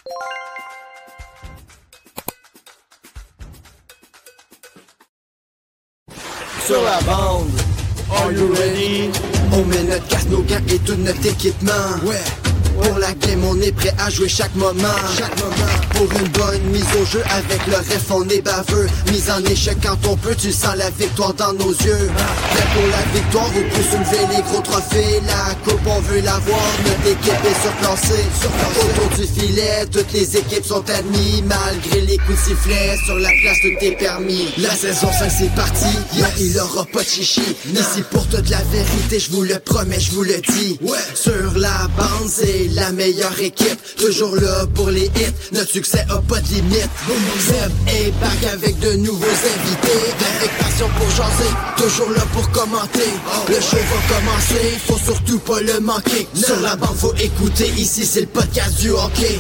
Sur la bande, are you ready? On met notre casque, nos gants et tout notre équipement. Ouais. Pour la game, on est prêt à jouer chaque moment. Pour une bonne mise au jeu, avec le ref, on est baveux. Mise en échec quand on peut, tu sens la victoire dans nos yeux. Prêt pour la victoire, ou pour soulever les gros trophées. La coupe, on veut l'avoir, notre équipe est surclassée. Autour du filet, toutes les équipes sont admises. Malgré les coups de sifflet, sur la place, tout est permis. La saison 5, c'est parti, il aura pas de chichi. Ici pour toute la vérité, je vous le promets, je vous le dis. Sur la bande, c'est la meilleure équipe, toujours là pour les hits, notre succès a pas de limite. Seb est back avec de nouveaux invités, avec passion pour jaser, toujours là pour commenter. Le show va commencer, faut surtout pas le manquer. Sur la bande faut écouter, ici c'est le podcast du hockey.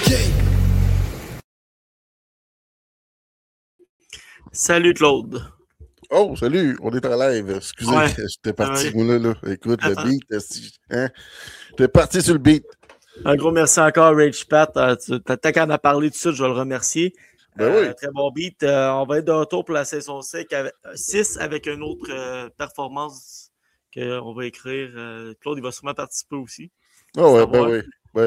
Salut Claude. Oh, salut, on est en live. Excusez, j'étais parti. Là. Écoute, le beat, hein? J'étais parti sur le beat. Un gros merci encore, Rage Pat. T'as qu'à en parler tout de suite, je vais le remercier. Oui. Très bon beat. On va être de retour pour la saison 6 avec une autre performance qu'on va écrire. Claude, il va sûrement participer aussi. Ah ouais, oui.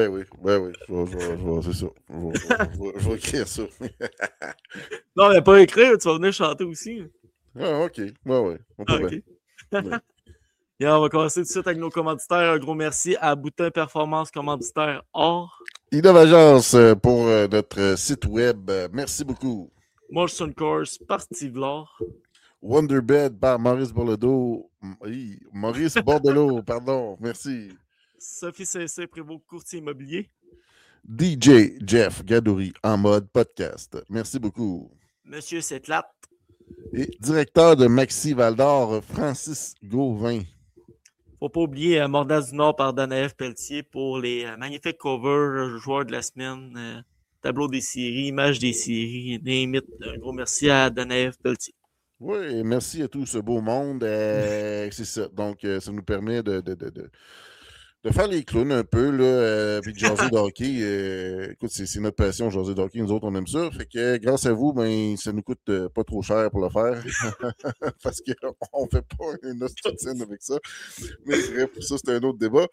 C'est ça. Je vais écrire ça. Non, mais pas écrire, tu vas venir chanter aussi. Ah, OK. Ouais. On peut bien. Et on va commencer tout de suite avec nos commanditaires. Un gros merci à Boutin Performance Commanditaire Or. Innovagence pour notre site web. Merci beaucoup. Motion Course par Steve Lord. Wonderbed par Maurice Bordelot. Maurice Bordelot, pardon. Merci. Sophie CC, Prévost Courtier Immobilier. DJ Jeff Gadouri en mode podcast. Merci beaucoup. Monsieur Setlat. Et directeur de Maxi Val-d'Or, Francis Gauvin. Faut pas oublier Mordaz du Nord par Danaël Pelletier pour les magnifiques covers, joueurs de la semaine, tableau des séries, images des séries, limite. Un gros merci à Danaël Pelletier. Oui, merci à tout ce beau monde. C'est ça. Donc, ça nous permet de faire les clowns un peu, là, puis de jaser de hockey. Écoute, c'est notre passion, jaser de hockey. Nous autres, on aime ça. Fait que grâce à vous, ben, ça nous coûte pas trop cher pour le faire. Parce qu'on fait pas une ostentine avec ça. Mais bref, ça, c'est un autre débat.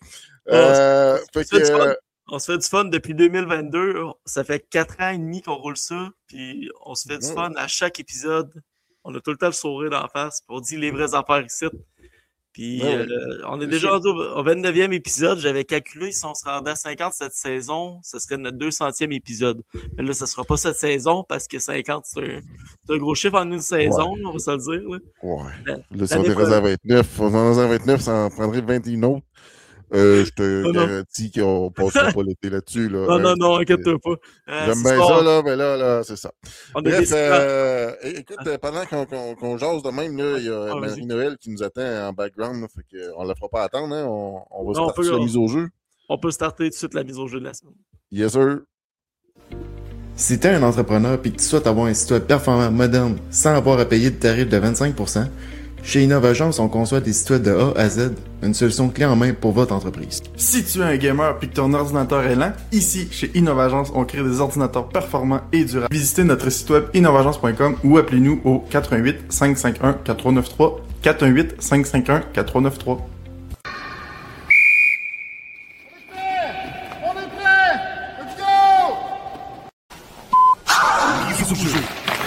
On se fait du fun depuis 2022. Ça fait 4 ans et demi qu'on roule ça. Puis on se fait du fun à chaque épisode. On a tout le temps le sourire d'en face. Puis on dit les vraies affaires ici. Puis on est déjà au 29e épisode. J'avais calculé si on se rendait à 50 cette saison, ce serait notre 200e épisode. Mais là, ça ne sera pas cette saison parce que 50, c'est un gros chiffre en une saison, on va se le dire. Là. Ouais. Là, si on est rendu à 29, on est à 29, ça en prendrait 21 autres. Je te garantis qu'on ne passera pas l'été là-dessus. Là. Non, inquiète-toi pas. J'aime bien ça, là, mais là, c'est ça. Bref, écoute, pendant qu'on jase de même, là, il y a Marie-Noël qui nous attend en background, là, fait qu'on ne la fera pas attendre, hein, on va starter la mise au jeu. On peut starter tout de suite la mise au jeu de la semaine. Yes, sir. Si tu es un entrepreneur et que tu souhaites avoir un site web performant, moderne, sans avoir à payer de tarif de 25%, chez Innovagence, on conçoit des sites web de A à Z, une solution clé en main pour votre entreprise. Si tu es un gamer et que ton ordinateur est lent, ici, chez Innovagence, on crée des ordinateurs performants et durables. Visitez notre site web innovagence.com ou appelez-nous au 418 551 4393 418 551 4393. On est prêt! Let's go!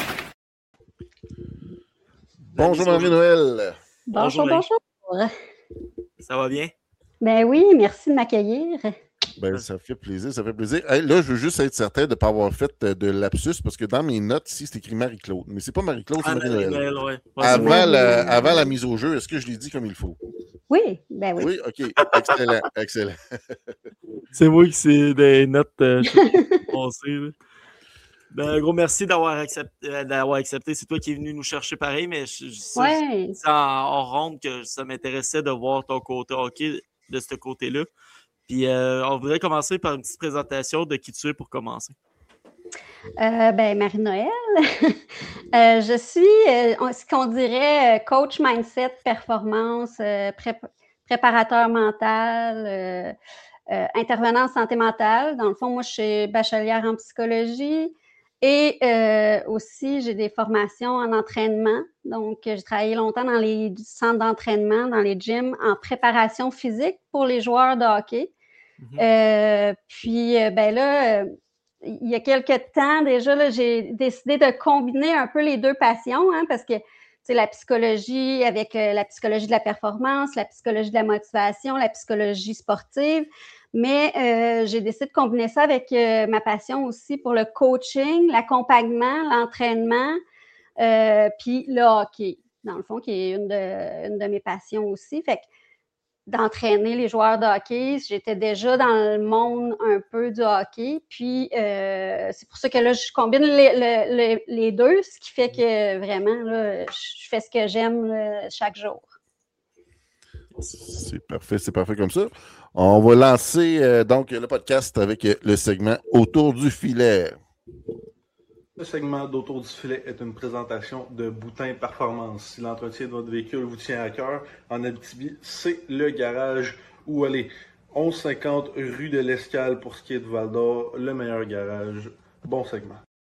Bonjour Marie-Noël. Bonjour. Ça va bien? Ben oui, merci de m'accueillir. Ben, ça fait plaisir. Hey, là, je veux juste être certain de ne pas avoir fait de lapsus parce que dans mes notes, ici, c'est écrit Marie-Claude. Mais c'est pas Marie-Claude, c'est Marie-Noël. Ouais. Avant la mise au jeu, est-ce que je l'ai dit comme il faut? Oui, ben oui. Oui, OK. Excellent. C'est moi qui c'est des notes pensées. Ben, un gros merci d'avoir accepté. C'est toi qui es venu nous chercher pareil, mais c'est en ronde que ça m'intéressait de voir ton côté hockey de ce côté-là. Puis on voudrait commencer par une petite présentation de qui tu es pour commencer. Marie-Noël, je suis ce qu'on dirait coach mindset, performance, préparateur mental, intervenant en santé mentale. Dans le fond, moi, je suis bachelière en psychologie et aussi, j'ai des formations en entraînement. Donc, j'ai travaillé longtemps dans les centres d'entraînement, dans les gyms, en préparation physique pour les joueurs de hockey. Puis, il y a quelques temps déjà, là, j'ai décidé de combiner un peu les deux passions, parce que la psychologie avec la psychologie de la performance, la psychologie de la motivation, la psychologie sportive. Mais j'ai décidé de combiner ça avec ma passion aussi pour le coaching, l'accompagnement, l'entraînement, puis le hockey, dans le fond, qui est une de mes passions aussi. Fait que d'entraîner les joueurs de hockey, j'étais déjà dans le monde un peu du hockey. Puis c'est pour ça que là, je combine les deux, ce qui fait que vraiment, là, je fais ce que j'aime chaque jour. C'est parfait comme ça. On va lancer donc le podcast avec le segment Autour du filet. Le segment d'Autour du filet est une présentation de Boutin Performance. Si l'entretien de votre véhicule vous tient à cœur, en Abitibi, c'est le garage où aller. 1150 rue de l'Escale pour ce qui est de Val-d'Or, le meilleur garage. Bon segment.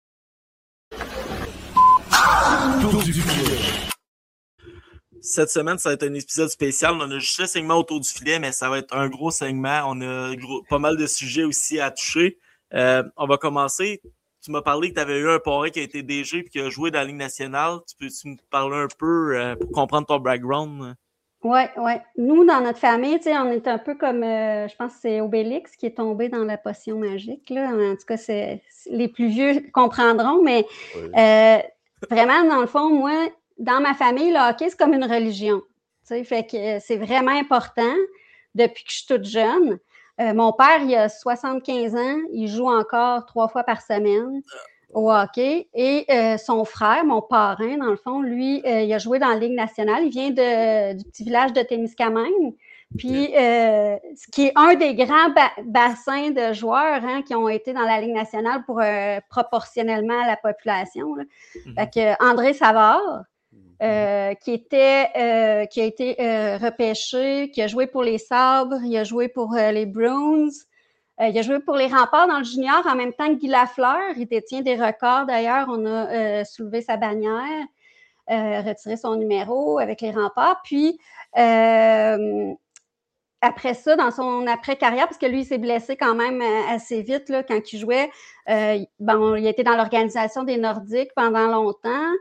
Autour du filet. Cette semaine, ça va être un épisode spécial. On a juste le segment autour du filet, mais ça va être un gros segment. On a pas mal de sujets aussi à toucher. On va commencer. Tu m'as parlé que tu avais eu un parrain qui a été DG et qui a joué dans la Ligue nationale. Peux-tu me parler un peu pour comprendre ton background? Oui. Nous, dans notre famille, on est un peu comme, je pense que c'est Obélix qui est tombé dans la potion magique, là. En tout cas, les plus vieux comprendront, mais vraiment, dans le fond, moi, dans ma famille, le hockey, c'est comme une religion. Fait que c'est vraiment important depuis que je suis toute jeune. Mon père, il a 75 ans, il joue encore 3 fois par semaine au hockey. Et son frère, mon parrain, dans le fond, lui, il a joué dans la Ligue nationale. Il vient du petit village de Témiscamingue. Puis, ce qui est un des grands bassins de joueurs qui ont été dans la Ligue nationale pour proportionnellement à la population. Là. Fait que André Savard, qui a été repêché, qui a joué pour les Sabres, il a joué pour les Bruins, il a joué pour les Remparts dans le junior en même temps que Guy Lafleur. Il détient des records d'ailleurs. On a soulevé sa bannière, retiré son numéro avec les Remparts. Puis, après ça, dans son après-carrière, parce que lui, il s'est blessé quand même assez vite là, quand il jouait, il a été dans l'organisation des Nordiques pendant longtemps.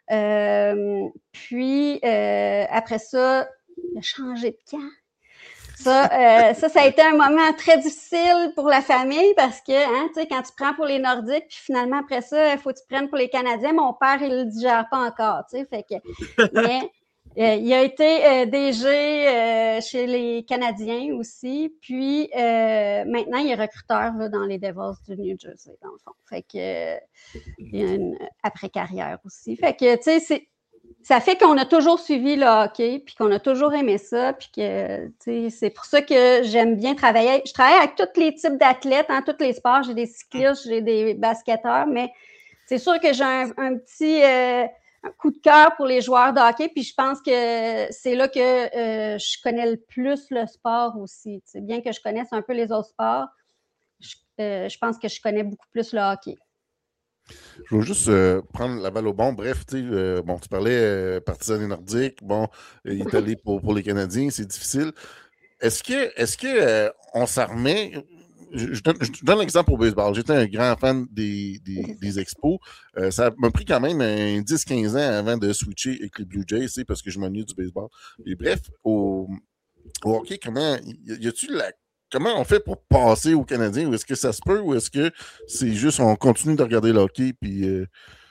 Puis, après ça, il a changé de camp. Ça a été un moment très difficile pour la famille parce que, quand tu prends pour les Nordiques, puis finalement, après ça, il faut que tu prennes pour les Canadiens. Mon père, il le digère pas encore, fait que... Mais il a été DG chez les Canadiens aussi. Puis, maintenant, il est recruteur là, dans les Devils du New Jersey, dans le fond. Fait que il y a une après-carrière aussi. Fait que, ça fait qu'on a toujours suivi le hockey, puis qu'on a toujours aimé ça, puis que, c'est pour ça que j'aime bien travailler. Je travaille avec tous les types d'athlètes, tous les sports. J'ai des cyclistes, j'ai des basketteurs, mais c'est sûr que j'ai un petit un coup de cœur pour les joueurs de hockey, puis je pense que c'est là que je connais le plus le sport aussi. Bien que je connaisse un peu les autres sports, je pense que je connais beaucoup plus le hockey. Je veux juste prendre la balle au bon. Bref, tu parlais partisan des Nordiques. Il est allé pour les Canadiens, c'est difficile. Est-ce que on s'armait? Je donne l'exemple au baseball. J'étais un grand fan des expos. Ça m'a pris quand même 10-15 ans avant de switcher avec les Blue Jays, parce que je m'ennuie du baseball. Et bref, au hockey, comment on fait pour passer aux Canadiens? Ou est-ce que ça se peut? Ou est-ce que c'est juste on continue de regarder le hockey puis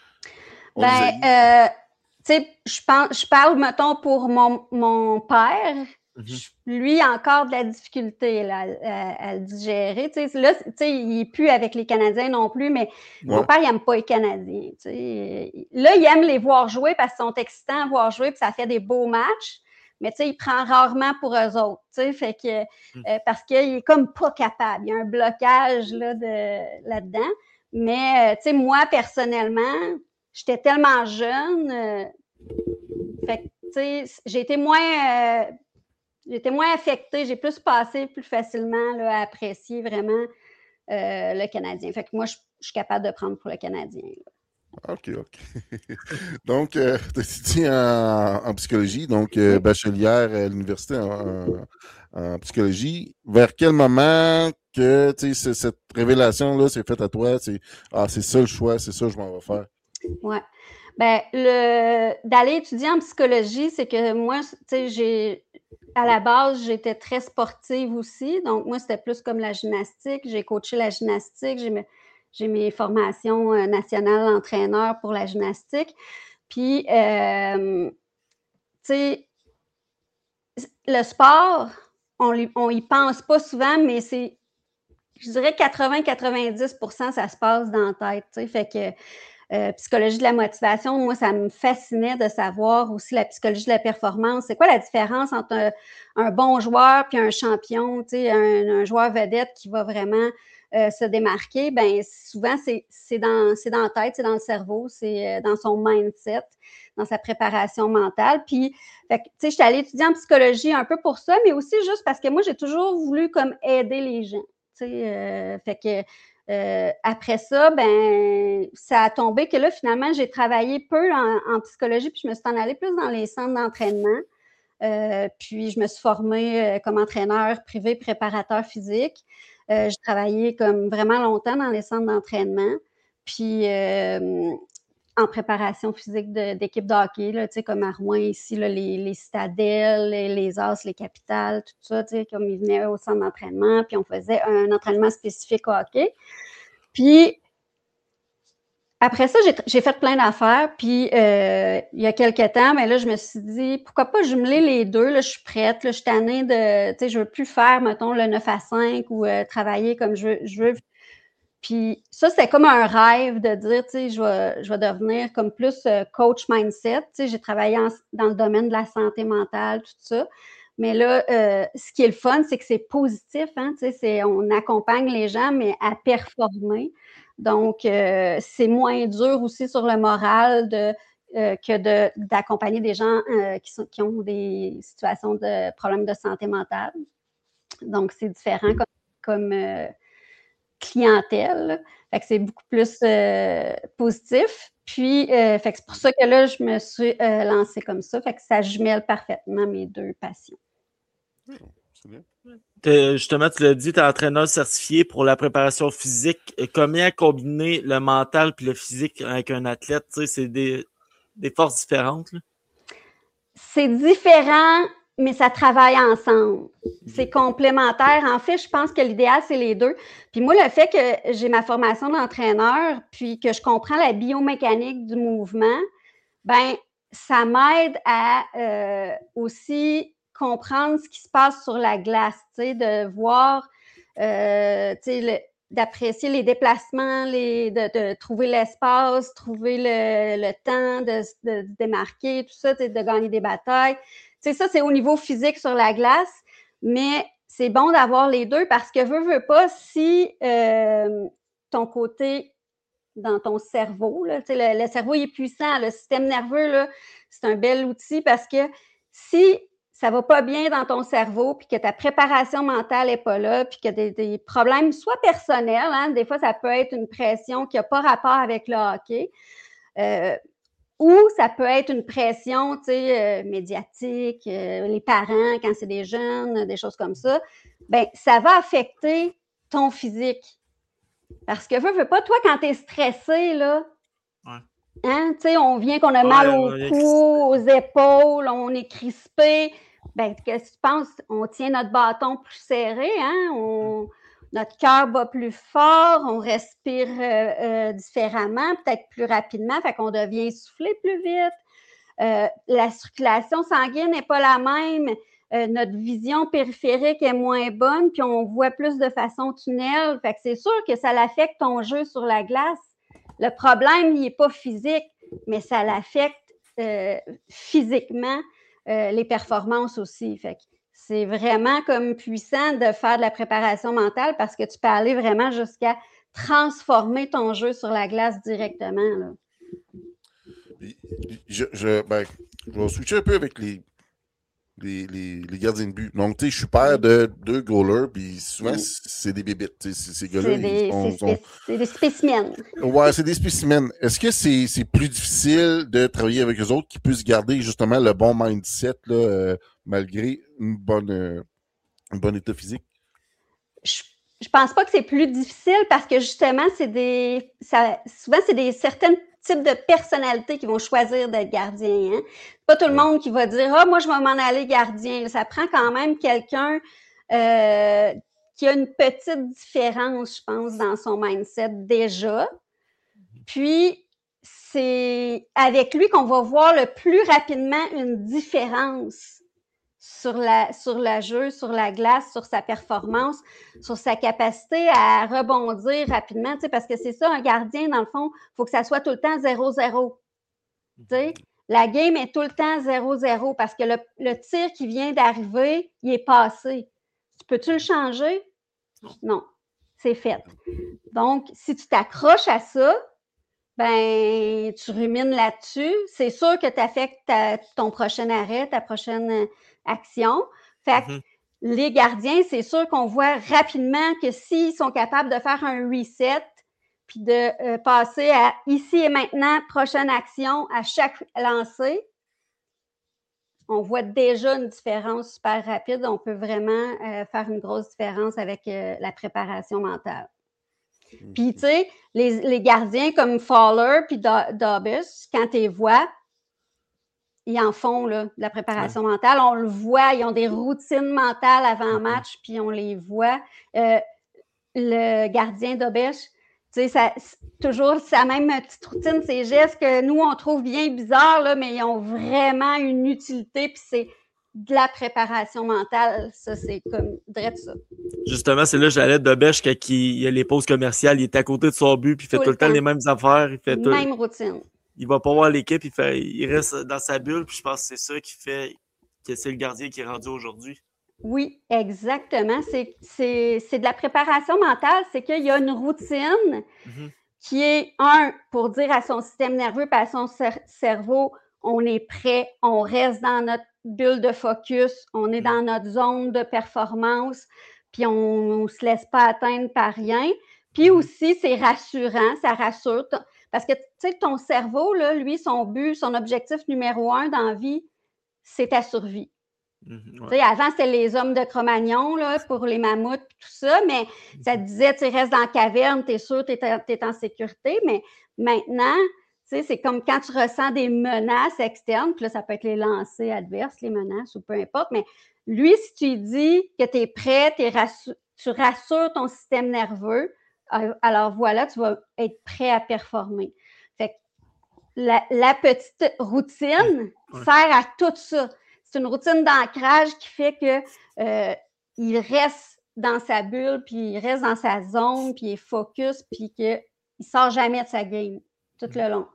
je parle, mettons, pour mon père. Lui, il a encore de la difficulté là, à le digérer. Là, il n'est plus avec les Canadiens non plus, mais mon père, il n'aime pas les Canadiens. Là, il aime les voir jouer parce qu'ils sont excitants à voir jouer, puis ça fait des beaux matchs. Mais il prend rarement pour eux autres. Fait que, parce qu'il est comme pas capable. Il y a un blocage là-dedans. Mais moi, personnellement, j'étais tellement jeune. Fait que, j'ai été moins... J'étais moins affectée. J'ai plus passé plus facilement là, à apprécier vraiment le Canadien. Fait que moi, je suis capable de prendre pour le Canadien. Là. OK. Donc, tu as étudié en psychologie, donc bachelière à l'université en psychologie. Vers quel moment que cette révélation-là s'est faite à toi? C'est ça le choix, c'est ça que je m'en vais faire. Oui. Ben, d'aller étudier en psychologie, c'est que moi, tu sais, à la base, j'étais très sportive aussi. Donc, moi, c'était plus comme la gymnastique. J'ai coaché la gymnastique. J'ai mes formations nationales d'entraîneur pour la gymnastique. Puis, tu sais, le sport, on y pense pas souvent, mais je dirais 80-90%, ça se passe dans la tête. Tu sais, fait que psychologie de la motivation, moi, ça me fascinait de savoir aussi la psychologie de la performance. C'est quoi la différence entre un bon joueur puis un champion, tu sais, un joueur vedette qui va vraiment se démarquer? Bien, souvent, c'est dans la tête, c'est dans le cerveau, c'est dans son mindset, dans sa préparation mentale. Puis, tu sais, je suis allée étudier en psychologie un peu pour ça, mais aussi juste parce que moi, j'ai toujours voulu comme aider les gens. Tu sais, fait que après ça, ben, ça a tombé que là, finalement, j'ai travaillé peu en psychologie, puis je me suis en allée plus dans les centres d'entraînement. Puis je me suis formée comme entraîneur privé préparateur physique. J'ai travaillé comme vraiment longtemps dans les centres d'entraînement. Puis en préparation physique d'équipe de hockey, là, comme à Rouen ici, là, les Citadelles, les As, les Capitales, tout ça, comme ils venaient au centre d'entraînement, puis on faisait un entraînement spécifique au hockey. Puis après ça, j'ai fait plein d'affaires, puis il y a quelques temps, mais là, je me suis dit, pourquoi pas jumeler les deux, là, je suis prête, là, je suis tannée de, tu sais, je veux plus faire, mettons, le 9 à 5 ou travailler comme je veux. Puis ça, c'était comme un rêve de dire, tu sais, je vais devenir comme plus coach mindset. Tu sais, j'ai travaillé dans le domaine de la santé mentale, tout ça. Mais là, ce qui est le fun, c'est que c'est positif, hein, tu sais, on accompagne les gens, mais à performer. Donc, c'est moins dur aussi sur le moral que d'accompagner des gens qui ont des situations de problèmes de santé mentale. Donc, c'est différent comme clientèle. Fait que c'est beaucoup plus positif. Puis, fait que c'est pour ça que là, je me suis lancée comme ça. Fait que ça jumelle parfaitement mes deux passions. C'est bien. Justement, tu l'as dit, tu es entraîneur certifié pour la préparation physique. Comment combiner le mental et le physique avec un athlète? Tu sais, c'est des forces différentes. Là. C'est différent, mais ça travaille ensemble. C'est complémentaire. En fait, je pense que l'idéal, c'est les deux. Puis moi, le fait que j'ai ma formation d'entraîneur, puis que je comprends la biomécanique du mouvement, ben ça m'aide à aussi comprendre ce qui se passe sur la glace, tu sais, de voir, tu sais, d'apprécier les déplacements, de trouver l'espace, trouver le temps de se démarquer, tout ça, de gagner des batailles. Tu sais, ça, c'est au niveau physique sur la glace, mais c'est bon d'avoir les deux parce que veux pas, si ton côté dans ton cerveau, là, tu sais, le cerveau il est puissant, le système nerveux, là, c'est un bel outil parce que si ça va pas bien dans ton cerveau, puis que ta préparation mentale n'est pas là, puis que des problèmes, soit personnels, hein, des fois, ça peut être une pression qui n'a pas rapport avec le hockey, ou ça peut être une pression, tu sais, médiatique, les parents, quand c'est des jeunes, des choses comme ça, bien, ça va affecter ton physique. Parce que veux pas, toi, quand t'es stressé, là, ouais. Hein, tu sais, on vient qu'on a mal au cou, aux épaules, on est crispé. Ben, qu'est-ce que tu penses? On tient notre bâton plus serré, hein? Notre cœur bat plus fort, on respire différemment, peut-être plus rapidement, fait qu'on devient essoufflé plus vite. La circulation sanguine n'est pas la même. Notre vision périphérique est moins bonne, puis on voit plus de façon tunnel. Fait que c'est sûr que ça l'affecte ton jeu sur la glace. Le problème, il n'est pas physique, mais ça l'affecte physiquement les performances aussi. Fait que c'est vraiment comme puissant de faire de la préparation mentale parce que tu peux aller vraiment jusqu'à transformer ton jeu sur la glace directement. Là. Je vais switcher un peu avec les gardiens de but. Donc, tu sais, je suis père de 2 goalers, puis souvent, c'est des bébites. Ces gars-là, c'est des spécimens. Ouais, c'est des spécimens. Est-ce que c'est plus difficile de travailler avec eux autres qui puissent garder justement le bon mindset là, malgré un bon état physique? Je pense pas que c'est plus difficile parce que justement, souvent, c'est des certains types de personnalités qui vont choisir d'être gardien. Hein? Pas tout le monde qui va dire « Ah, moi, je vais m'en aller gardien. » Ça prend quand même quelqu'un qui a une petite différence, je pense, dans son mindset déjà. Puis, c'est avec lui qu'on va voir le plus rapidement une différence sur le jeu, sur la glace, sur sa performance, sur sa capacité à rebondir rapidement, tu sais, parce que c'est ça, un gardien, dans le fond, il faut que ça soit tout le temps 0-0. Tu sais, la game est tout le temps 0-0 parce que le tir qui vient d'arriver, il est passé. Peux-tu le changer? Non, c'est fait. Donc, si tu t'accroches à ça, ben, tu rumines là-dessus. C'est sûr que tu affectes ton prochain arrêt, ta prochaine action. Fait que les gardiens, c'est sûr qu'on voit rapidement que s'ils sont capables de faire un reset puis de passer à ici et maintenant, prochaine action à chaque lancer, on voit déjà une différence super rapide. On peut vraiment faire une grosse différence avec la préparation mentale. Puis, tu sais, les gardiens comme Fowler puis Dubas, quand tu les vois, ils en font là, de la préparation mentale. On le voit, ils ont des routines mentales avant match, puis on les voit. Le gardien Dubas, tu sais, toujours sa même petite routine, ces gestes que nous, on trouve bien bizarres, là, mais ils ont vraiment une utilité, puis c'est de la préparation mentale. Ça, c'est comme direct ça. Justement, c'est là que j'allais de Bêche quand il a les pauses commerciales, il est à côté de son but, puis il fait tout le temps les mêmes affaires. Il fait même routine. Il va pas voir l'équipe, il reste dans sa bulle, puis je pense que c'est ça qui fait que c'est le gardien qui est rendu aujourd'hui. Oui, exactement. C'est de la préparation mentale, c'est qu'il y a une routine qui est, pour dire à son système nerveux et à son cerveau, on est prêt, on reste dans notre bulle de focus, on est dans notre zone de performance, puis on ne se laisse pas atteindre par rien. Puis aussi, c'est rassurant, ça rassure. Parce que, tu sais, ton cerveau, là, lui, son but, son objectif numéro 1 dans la vie, c'est ta survie. Tu sais, avant, c'était les hommes de Cro-Magnon, là, pour les mammouths, tout ça, mais ça te disait, tu restes dans la caverne, tu es sûr, tu es en sécurité, mais maintenant, tu sais, c'est comme quand tu ressens des menaces externes, puis là, ça peut être les lancers adverses, les menaces, ou peu importe, mais lui, si tu lui dis que tu es prêt, tu rassures ton système nerveux, alors voilà, tu vas être prêt à performer. Fait que la petite routine sert à tout ça. C'est une routine d'ancrage qui fait que il reste dans sa bulle, puis il reste dans sa zone, puis il est focus, puis qu'il ne sort jamais de sa game tout le long.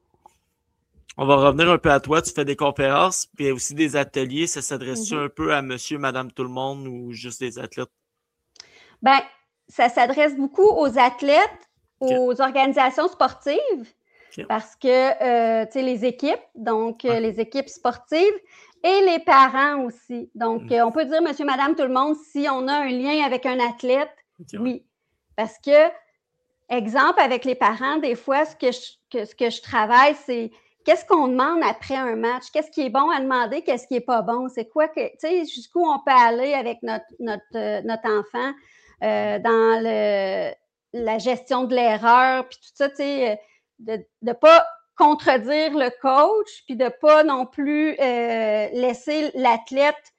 On va revenir un peu à toi. Tu fais des conférences, puis aussi des ateliers. Ça s'adresse-tu un peu à monsieur, madame, tout le monde ou juste des athlètes? Bien, ça s'adresse beaucoup aux athlètes, aux organisations sportives, parce que, tu sais, les équipes, donc les équipes sportives et les parents aussi. Donc, on peut dire monsieur, madame, tout le monde si on a un lien avec un athlète, oui. Parce que, exemple, avec les parents, des fois, ce que je travaille, c'est qu'est-ce qu'on demande après un match? Qu'est-ce qui est bon à demander? Qu'est-ce qui n'est pas bon? C'est quoi que, tu sais, jusqu'où on peut aller avec notre enfant dans la gestion de l'erreur, puis tout ça, tu sais, de ne pas contredire le coach, puis de ne pas non plus laisser l'athlète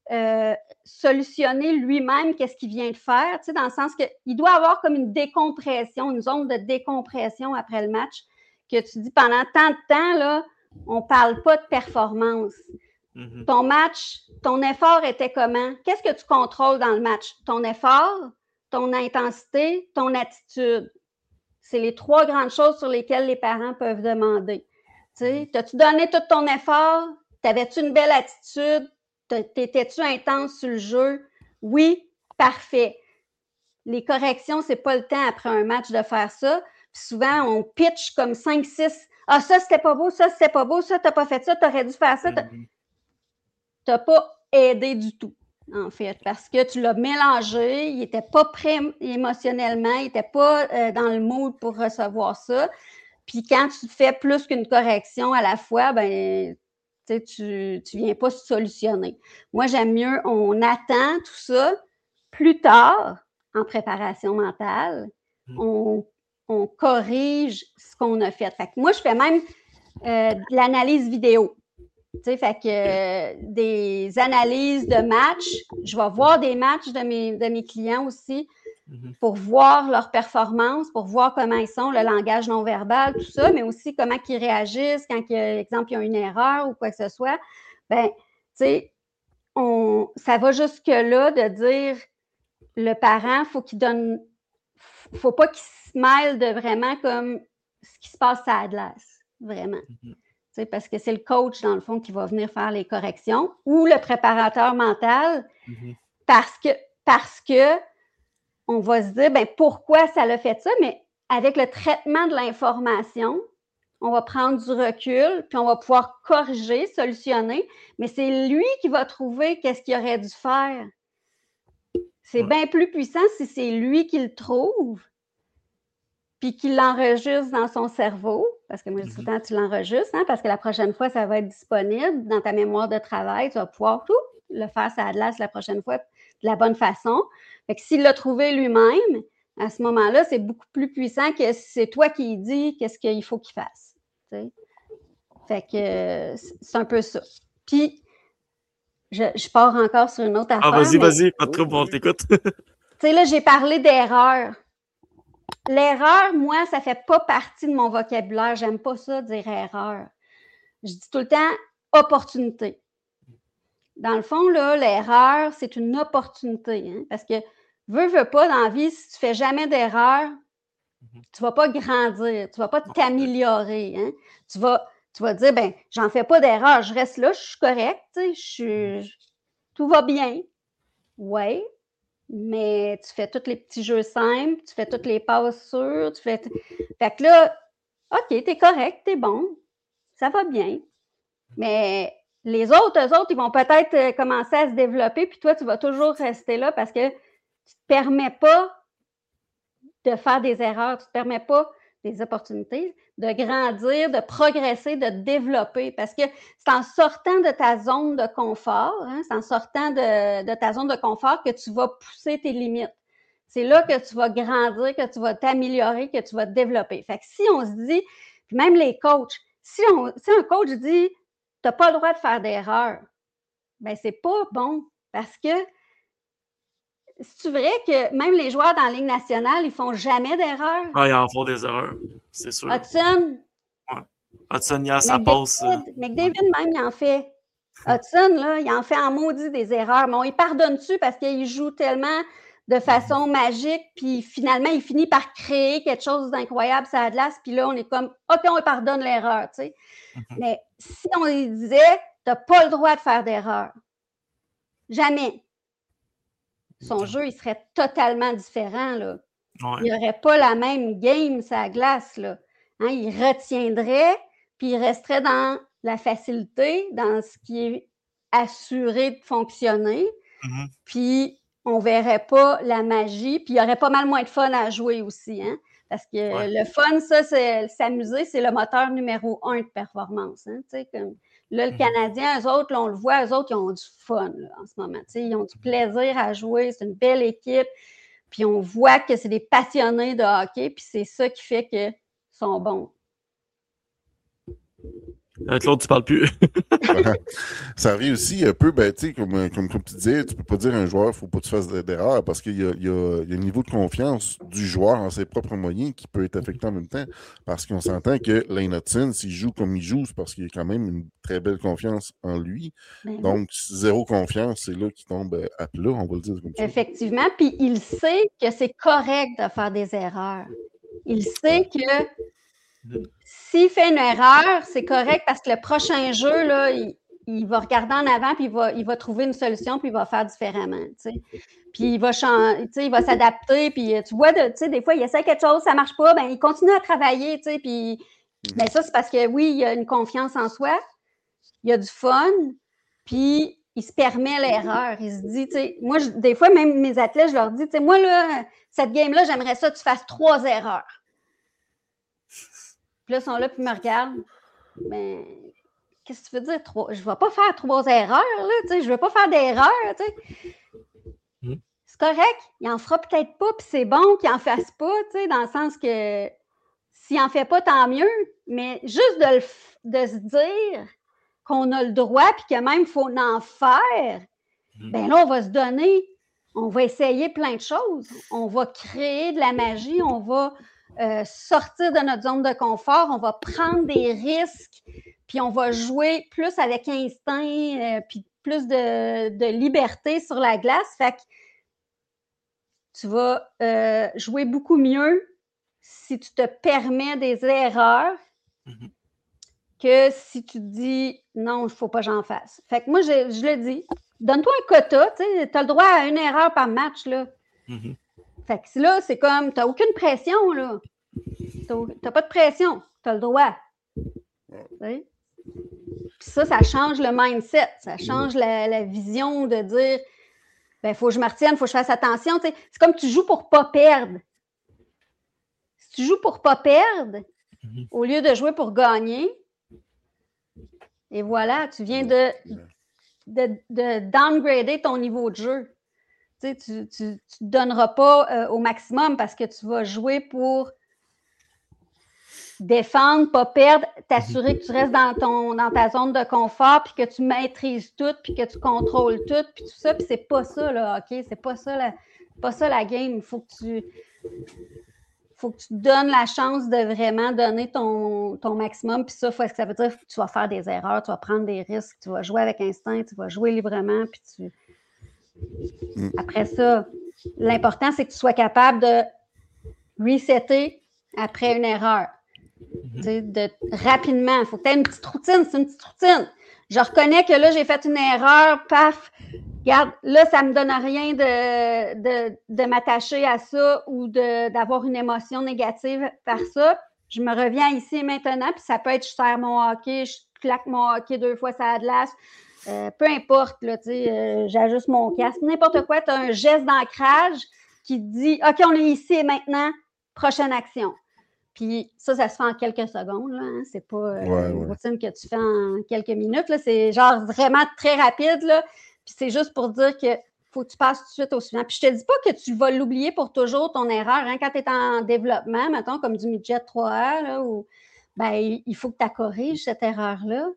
solutionner lui-même qu'est-ce qu'il vient de faire, tu sais, dans le sens qu'il doit avoir comme une décompression, une zone de décompression après le match, que tu dis pendant tant de temps, là, on ne parle pas de performance. Ton match, ton effort était comment? Qu'est-ce que tu contrôles dans le match? Ton effort, ton intensité, ton attitude. C'est les 3 grandes choses sur lesquelles les parents peuvent demander. Tu sais, t'as-tu donné tout ton effort? T'avais-tu une belle attitude? T'étais-tu intense sur le jeu? Oui, parfait. Les corrections, c'est pas le temps après un match de faire ça. Puis souvent, on pitch comme 5-6. Ah, ça, c'était pas beau, ça, t'as pas fait ça, t'aurais dû faire ça. t'as pas aidé du tout, en fait, parce que tu l'as mélangé, il n'était pas prêt émotionnellement, il n'était pas dans le mood pour recevoir ça. Puis quand tu fais plus qu'une correction à la fois, ben tu viens pas solutionner. Moi, j'aime mieux, on attend tout ça plus tard, en préparation mentale, on corrige ce qu'on a fait. Fait que moi, je fais même de l'analyse vidéo. Tu sais, fait que des analyses de matchs, je vais voir des matchs de mes clients aussi pour voir leur performance, pour voir comment ils sont, le langage non verbal, tout ça, mais aussi comment ils réagissent quand, par exemple, il y a une erreur ou quoi que ce soit. Ben, tu sais, ça va jusque-là de dire le parent, faut pas qu'il se mêle de vraiment comme ce qui se passe à la glace, vraiment. Parce que c'est le coach, dans le fond, qui va venir faire les corrections ou le préparateur mental parce que on va se dire, ben pourquoi ça l'a fait ça? Mais avec le traitement de l'information, on va prendre du recul, puis on va pouvoir corriger, solutionner, mais c'est lui qui va trouver qu'est-ce qu'il aurait dû faire. C'est bien plus puissant si c'est lui qui le trouve, puis qu'il l'enregistre dans son cerveau, parce que moi, je dis tout le temps, tu l'enregistres, parce que la prochaine fois, ça va être disponible dans ta mémoire de travail, tu vas pouvoir le faire sur Atlas la prochaine fois de la bonne façon. Fait que s'il l'a trouvé lui-même, à ce moment-là, c'est beaucoup plus puissant que si c'est toi qui lui dis qu'est-ce qu'il faut qu'il fasse. T'sais. Fait que c'est un peu ça. Puis, je pars encore sur une autre affaire. Ah, vas-y, pas trop bon, on t'écoute. Tu sais, là, j'ai parlé d'erreur. L'erreur, moi, ça fait pas partie de mon vocabulaire. J'aime pas ça, dire erreur. Je dis tout le temps opportunité. Dans le fond, là, l'erreur, c'est une opportunité. Parce que, veux pas, dans la vie, si tu fais jamais d'erreur, tu vas pas grandir, tu vas pas t'améliorer. Tu vas dire, ben, j'en fais pas d'erreur, je reste là, je suis correct, tout va bien. Oui. Mais tu fais tous les petits jeux simples, tu fais toutes les passes sûres, Fait que là, OK, t'es correct, t'es bon, ça va bien. Mais les autres, eux autres, ils vont peut-être commencer à se développer, puis toi, tu vas toujours rester là parce que tu te permets pas de faire des erreurs, tu te permets pas des opportunités, de grandir, de progresser, de développer. Parce que c'est en sortant de ta zone de confort, c'est en sortant de ta zone de confort que tu vas pousser tes limites. C'est là que tu vas grandir, que tu vas t'améliorer, que tu vas te développer. Fait que si on se dit, puis même les coachs, si un coach dit « tu n'as pas le droit de faire d'erreur », bien, c'est pas bon parce que c'est vrai que même les joueurs dans la Ligue nationale, ils font jamais d'erreur? Ah, ils en font des erreurs, c'est sûr. Hudson? Ouais. Hudson, il a sa passe. McDavid, même, il en fait. Hudson, là, il en fait en maudit des erreurs. Mais on y pardonne-tu parce qu'il joue tellement de façon magique, puis finalement, il finit par créer quelque chose d'incroyable sur la glace, puis là, on est comme, OK, on lui pardonne l'erreur, tu sais. Mais si on lui disait, tu n'as pas le droit de faire d'erreur. Jamais. Son jeu, il serait totalement différent, là. Ouais. Il n'aurait pas la même game sur la glace, là. Il retiendrait, puis il resterait dans la facilité, dans ce qui est assuré de fonctionner, puis on ne verrait pas la magie, puis il y aurait pas mal moins de fun à jouer aussi, parce que le fun, ça, c'est s'amuser, c'est le moteur numéro 1 de performance, tu sais, comme... Là, le Canadien, eux autres, là, on le voit, eux autres, ils ont du fun là, en ce moment. Ils ont du plaisir à jouer, c'est une belle équipe. Puis on voit que c'est des passionnés de hockey, puis c'est ça qui fait qu'ils sont bons. Avec l'autre, tu parles plus. Ça arrive aussi un peu, ben, tu sais, comme tu disais, tu peux pas dire à un joueur, il faut pas que tu fasses d'erreur parce qu'il y a un niveau de confiance du joueur en ses propres moyens qui peut être affecté en même temps. Parce qu'on s'entend que Lane Hudson, s'il joue comme il joue, c'est parce qu'il a quand même une très belle confiance en lui. Donc, zéro confiance, c'est là qu'il tombe à plat, on va le dire comme ça. Effectivement, puis il sait que c'est correct de faire des erreurs. Il sait que s'il fait une erreur, c'est correct parce que le prochain jeu, là, il va regarder en avant puis il va trouver une solution puis il va faire différemment. T'sais. Puis il va s'adapter. Puis tu vois, des fois, il essaie quelque chose, ça ne marche pas, ben il continue à travailler. Puis ben, ça, c'est parce que oui, il a une confiance en soi, il a du fun, puis il se permet l'erreur. Il se dit, tu sais, moi, des fois, même mes athlètes, je leur dis, tu sais, moi, là, cette game-là, j'aimerais ça que tu fasses 3 erreurs. Puis là, ils sont là, puis ils me regardent. Mais qu'est-ce que tu veux dire? Je ne vais pas faire 3 erreurs, là, tu sais, je ne veux pas faire d'erreurs, tu sais. C'est correct, il n'en fera peut-être pas, puis c'est bon qu'il n'en fasse pas, tu sais, dans le sens que s'il n'en fait pas, tant mieux, mais juste de se dire qu'on a le droit, puis que même il faut en faire, bien là, on va se donner, on va essayer plein de choses, on va créer de la magie, on va sortir de notre zone de confort, on va prendre des risques, puis on va jouer plus avec instinct, puis plus de liberté sur la glace. Fait que tu vas jouer beaucoup mieux si tu te permets des erreurs que si tu te dis non, il ne faut pas que j'en fasse. Fait que moi, je le dis, donne-toi un quota, tu sais, tu as le droit à 1 erreur par match, là. Fait que là, c'est comme, tu n'as aucune pression, là. Tu n'as pas de pression, tu as le droit. Puis ça change le mindset, ça change la vision de dire, ben, il faut que je me retienne, il faut que je fasse attention. Tu sais, c'est comme tu joues pour ne pas perdre. Si tu joues pour ne pas perdre, au lieu de jouer pour gagner, et voilà, tu viens de downgrader ton niveau de jeu. Tu sais, tu ne te donneras pas au maximum parce que tu vas jouer pour défendre, pas perdre, t'assurer que tu restes dans ta zone de confort, puis que tu maîtrises tout, puis que tu contrôles tout, puis tout ça, puis c'est pas ça, là, OK? C'est pas ça la game. Il faut que tu te donnes la chance de vraiment donner ton maximum, puis ça veut dire que tu vas faire des erreurs, tu vas prendre des risques, tu vas jouer avec instinct, tu vas jouer librement, puis Après ça, l'important, c'est que tu sois capable de resetter après une erreur. Rapidement. Il faut que tu aies une petite routine. C'est une petite routine. Je reconnais que là, j'ai fait une erreur. Paf! Regarde, là, ça ne me donne rien de m'attacher à ça ou d'avoir une émotion négative par ça. Je me reviens ici et maintenant, puis ça peut être je serre mon hockey, je claque mon hockey 2 fois sur la glace. Peu importe, là, j'ajuste mon casque. N'importe quoi, tu as un geste d'ancrage qui te dit « OK, on est ici et maintenant, prochaine action ». Puis ça se fait en quelques secondes. Là, hein. C'est pas une routine que tu fais en quelques minutes. Là. C'est genre vraiment très rapide. Là. Puis c'est juste pour dire que faut que tu passes tout de suite au suivant. Puis je te dis pas que tu vas l'oublier pour toujours, ton erreur. Hein. Quand tu es en développement, mettons, comme du midget 3A, là, il faut que tu corriges cette erreur-là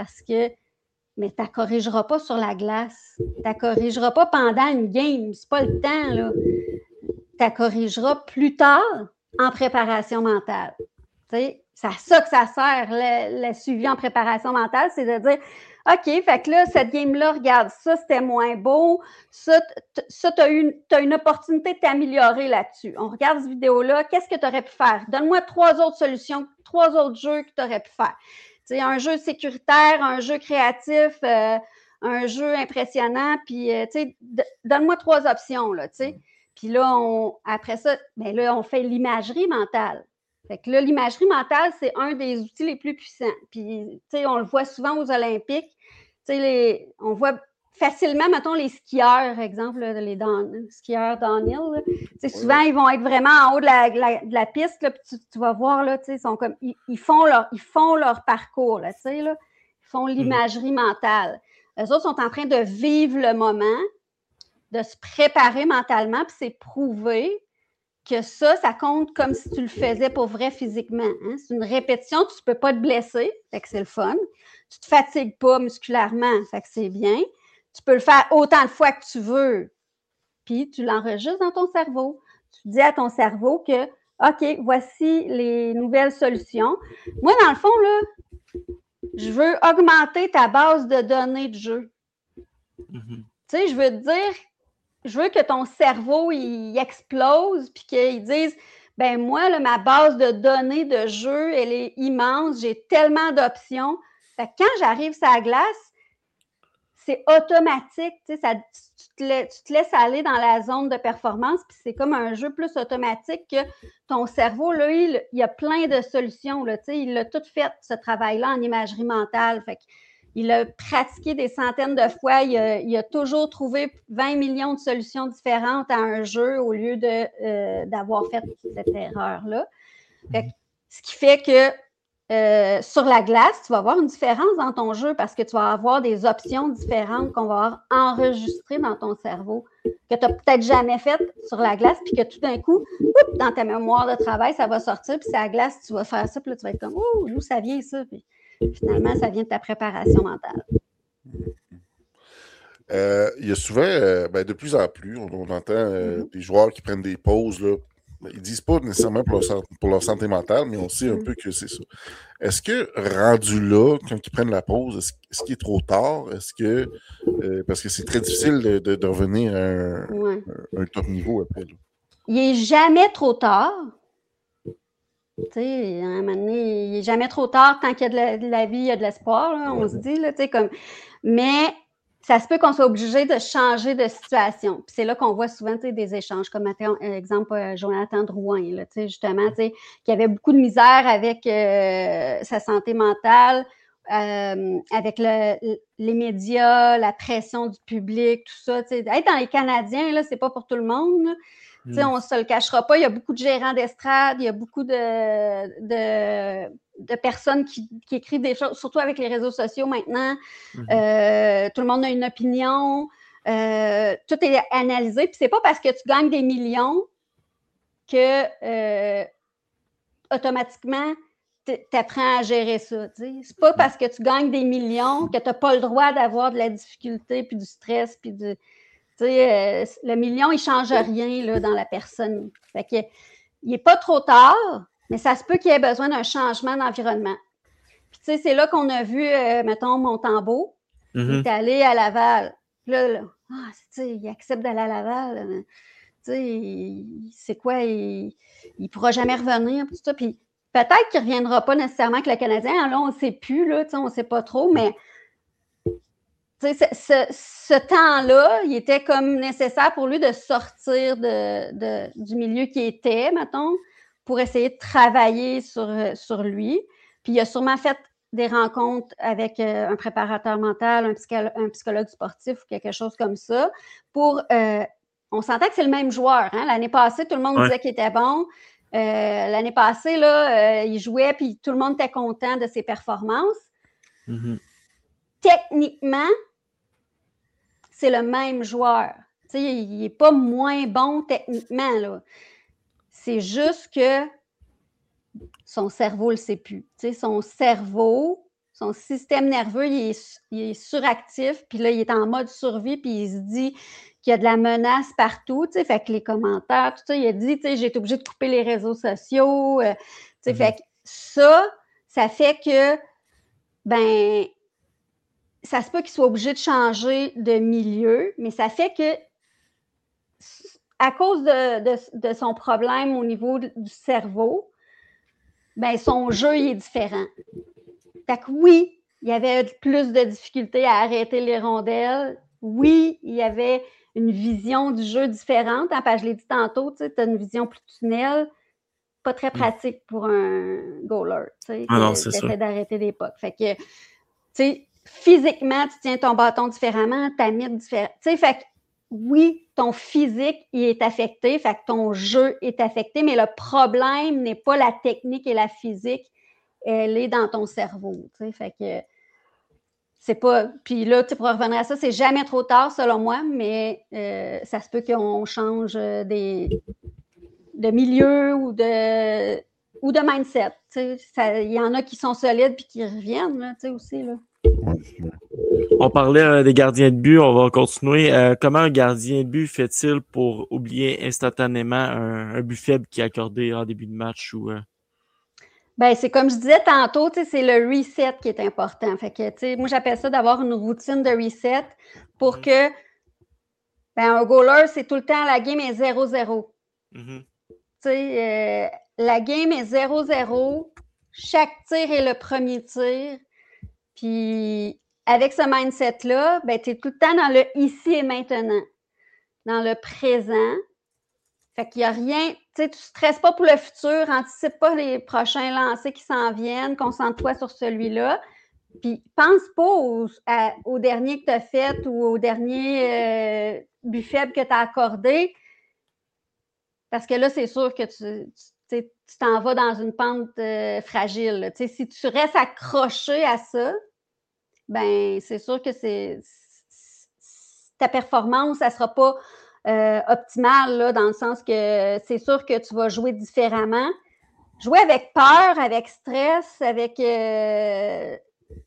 mais tu la corrigeras pas sur la glace. Tu la corrigeras pas pendant une game. C'est pas le temps. Là. Tu la corrigeras plus tard en préparation mentale. C'est à ça que ça sert, le suivi en préparation mentale, c'est de dire OK, fait que là, cette game-là, regarde, ça, c'était moins beau. Ça, tu as une opportunité de t'améliorer là-dessus. On regarde cette vidéo-là, qu'est-ce que tu aurais pu faire? Donne-moi 3 autres solutions, 3 autres jeux que tu aurais pu faire. T'sais, un jeu sécuritaire, un jeu créatif, un jeu impressionnant, puis donne-moi 3 options, là, tu sais. Puis là, après ça, ben là, on fait l'imagerie mentale. Fait que là, l'imagerie mentale, c'est un des outils les plus puissants. Puis, tu sais, on le voit souvent aux Olympiques. Tu sais, on voit facilement, mettons, les skieurs, exemple, là, les skieurs downhill. Tu sais, souvent, ils vont être vraiment en haut de la piste, là, puis tu vas voir, là, tu sais, ils font leur parcours, là, tu sais, là. Ils font l'imagerie mentale. Eux autres sont en train de vivre le moment, de se préparer mentalement, puis c'est prouvé que ça compte comme si tu le faisais pour vrai physiquement. Hein? C'est une répétition, tu ne peux pas te blesser, fait que c'est le fun. Tu ne te fatigues pas musculairement, fait que c'est bien. Tu peux le faire autant de fois que tu veux, puis tu l'enregistres dans ton cerveau. Tu dis à ton cerveau que, OK, voici les nouvelles solutions. Moi, dans le fond, là, je veux augmenter ta base de données de jeu. Tu sais, je veux te dire, je veux que ton cerveau, il explose, puis qu'il dise, ben moi, là, ma base de données de jeu, elle est immense, j'ai tellement d'options. Fait que quand j'arrive sur la glace, c'est automatique, tu sais, tu te laisses aller dans la zone de performance, puis c'est comme un jeu plus automatique que ton cerveau, là, il y a plein de solutions, là, tu sais, il a tout fait, ce travail-là, en imagerie mentale. Fait Il a pratiqué des centaines de fois. Il a toujours trouvé 20 millions de solutions différentes à un jeu au lieu d'avoir fait cette erreur-là. Ce qui fait que sur la glace, tu vas avoir une différence dans ton jeu parce que tu vas avoir des options différentes qu'on va avoir enregistrées dans ton cerveau que tu n'as peut-être jamais faites sur la glace, puis que tout d'un coup, dans ta mémoire de travail, ça va sortir, puis c'est à la glace, tu vas faire ça, puis là, tu vas être comme « Oh, d'où ça vient ça? » Puis finalement, ça vient de ta préparation mentale. Il y a souvent, de plus en plus, on entend des joueurs qui prennent des pauses, là. Ils ne disent pas nécessairement pour leur santé mentale, mais on sait un peu que c'est ça. Est-ce que, rendu là, quand ils prennent la pause, est-ce qu'il est trop tard? Est-ce que, parce que c'est très difficile de revenir à un top niveau après. Là. Il n'est jamais trop tard. Tu sais, à un moment donné, il n'est jamais trop tard. Tant qu'il y a de la vie, il y a de l'espoir, là, on se dit. Là, mais ça se peut qu'on soit obligé de changer de situation. Puis c'est là qu'on voit souvent des échanges, comme par exemple Jonathan Drouin, là, justement, qui avait beaucoup de misère avec sa santé mentale, avec les médias, la pression du public, tout ça. Être dans les Canadiens, là, c'est pas pour tout le monde. Là. On ne se le cachera pas, il y a beaucoup de gérants d'estrade, il y a beaucoup de personnes qui écrivent des choses, surtout avec les réseaux sociaux maintenant. Tout le monde a une opinion. Tout est analysé. Puis c'est pas parce que tu gagnes des millions que automatiquement tu apprends à gérer ça. C'est pas parce que tu gagnes des millions que tu n'as pas le droit d'avoir de la difficulté, puis du stress, puis du... le million, il ne change rien là, dans la personne. Fait que, il n'est pas trop tard, mais ça se peut qu'il ait besoin d'un changement d'environnement. Puis, c'est là qu'on a vu, mettons, Montembeau. Il est allé à Laval. Là, il accepte d'aller à Laval. C'est quoi? Il ne pourra jamais revenir. Tout ça. Puis, peut-être qu'il ne reviendra pas nécessairement avec le Canadien. Là, on ne sait plus. Là, on ne sait pas trop, mais... Ce temps-là, il était comme nécessaire pour lui de sortir du milieu qui était, mettons, pour essayer de travailler sur lui. Puis il a sûrement fait des rencontres avec un préparateur mental, un psychologue sportif ou quelque chose comme ça. On sentait que c'est le même joueur. Hein? L'année passée, tout le monde disait qu'il était bon. L'année passée, là, il jouait puis tout le monde était content de ses performances. Techniquement, c'est le même joueur. Il n'est pas moins bon techniquement. Là. C'est juste que son cerveau ne le sait plus. Son cerveau, son système nerveux, il est suractif, puis là, il est en mode survie, puis il se dit qu'il y a de la menace partout. Fait que les commentaires, tout ça, il a dit, j'ai été obligé de couper les réseaux sociaux. Fait que ça fait que, ça se peut qu'il soit obligé de changer de milieu, mais ça fait que, à cause de son problème au niveau du cerveau, son jeu il est différent. Fait que oui, il y avait plus de difficultés à arrêter les rondelles. Oui, il y avait une vision du jeu différente. Hein, parce que je l'ai dit tantôt, tu as une vision plus tunnel, pas très pratique pour un goaler. Non, c'est ça. D'arrêter des pucks. Fait que, tu sais, physiquement, tu tiens ton bâton différemment, ta mythe différente. Tu sais, fait que oui, ton physique, il est affecté, fait que ton jeu est affecté, mais le problème n'est pas la technique et la physique, elle est dans ton cerveau. Tu sais, fait que c'est pas... Puis là, pour revenir à ça, c'est jamais trop tard, selon moi, mais ça se peut qu'on change de milieu ou de mindset. Tu sais, il y en a qui sont solides puis qui reviennent, là, tu sais, aussi, là. On parlait des gardiens de but, on va continuer. Comment un gardien de but fait-il pour oublier instantanément un but faible qui est accordé en début de match? C'est comme je disais tantôt, c'est le reset qui est important. Fait que, moi, j'appelle ça d'avoir une routine de reset pour que un goaler, c'est tout le temps, la game est 0-0. La game est 0-0. Chaque tir est le premier tir. Puis, avec ce mindset-là, tu es tout le temps dans le ici et maintenant, dans le présent. Fait qu'il n'y a rien, tu ne stresses pas pour le futur, anticipe pas les prochains lancers qui s'en viennent, concentre-toi sur celui-là. Puis, pense pas au dernier que tu as fait ou au dernier but faible que tu as accordé, parce que là, c'est sûr que tu t'en vas dans une pente fragile. Si tu restes accroché à ça, ben c'est sûr que ta performance, ça ne sera pas optimale, là, dans le sens que c'est sûr que tu vas jouer différemment. Jouer avec peur, avec stress, avec... fait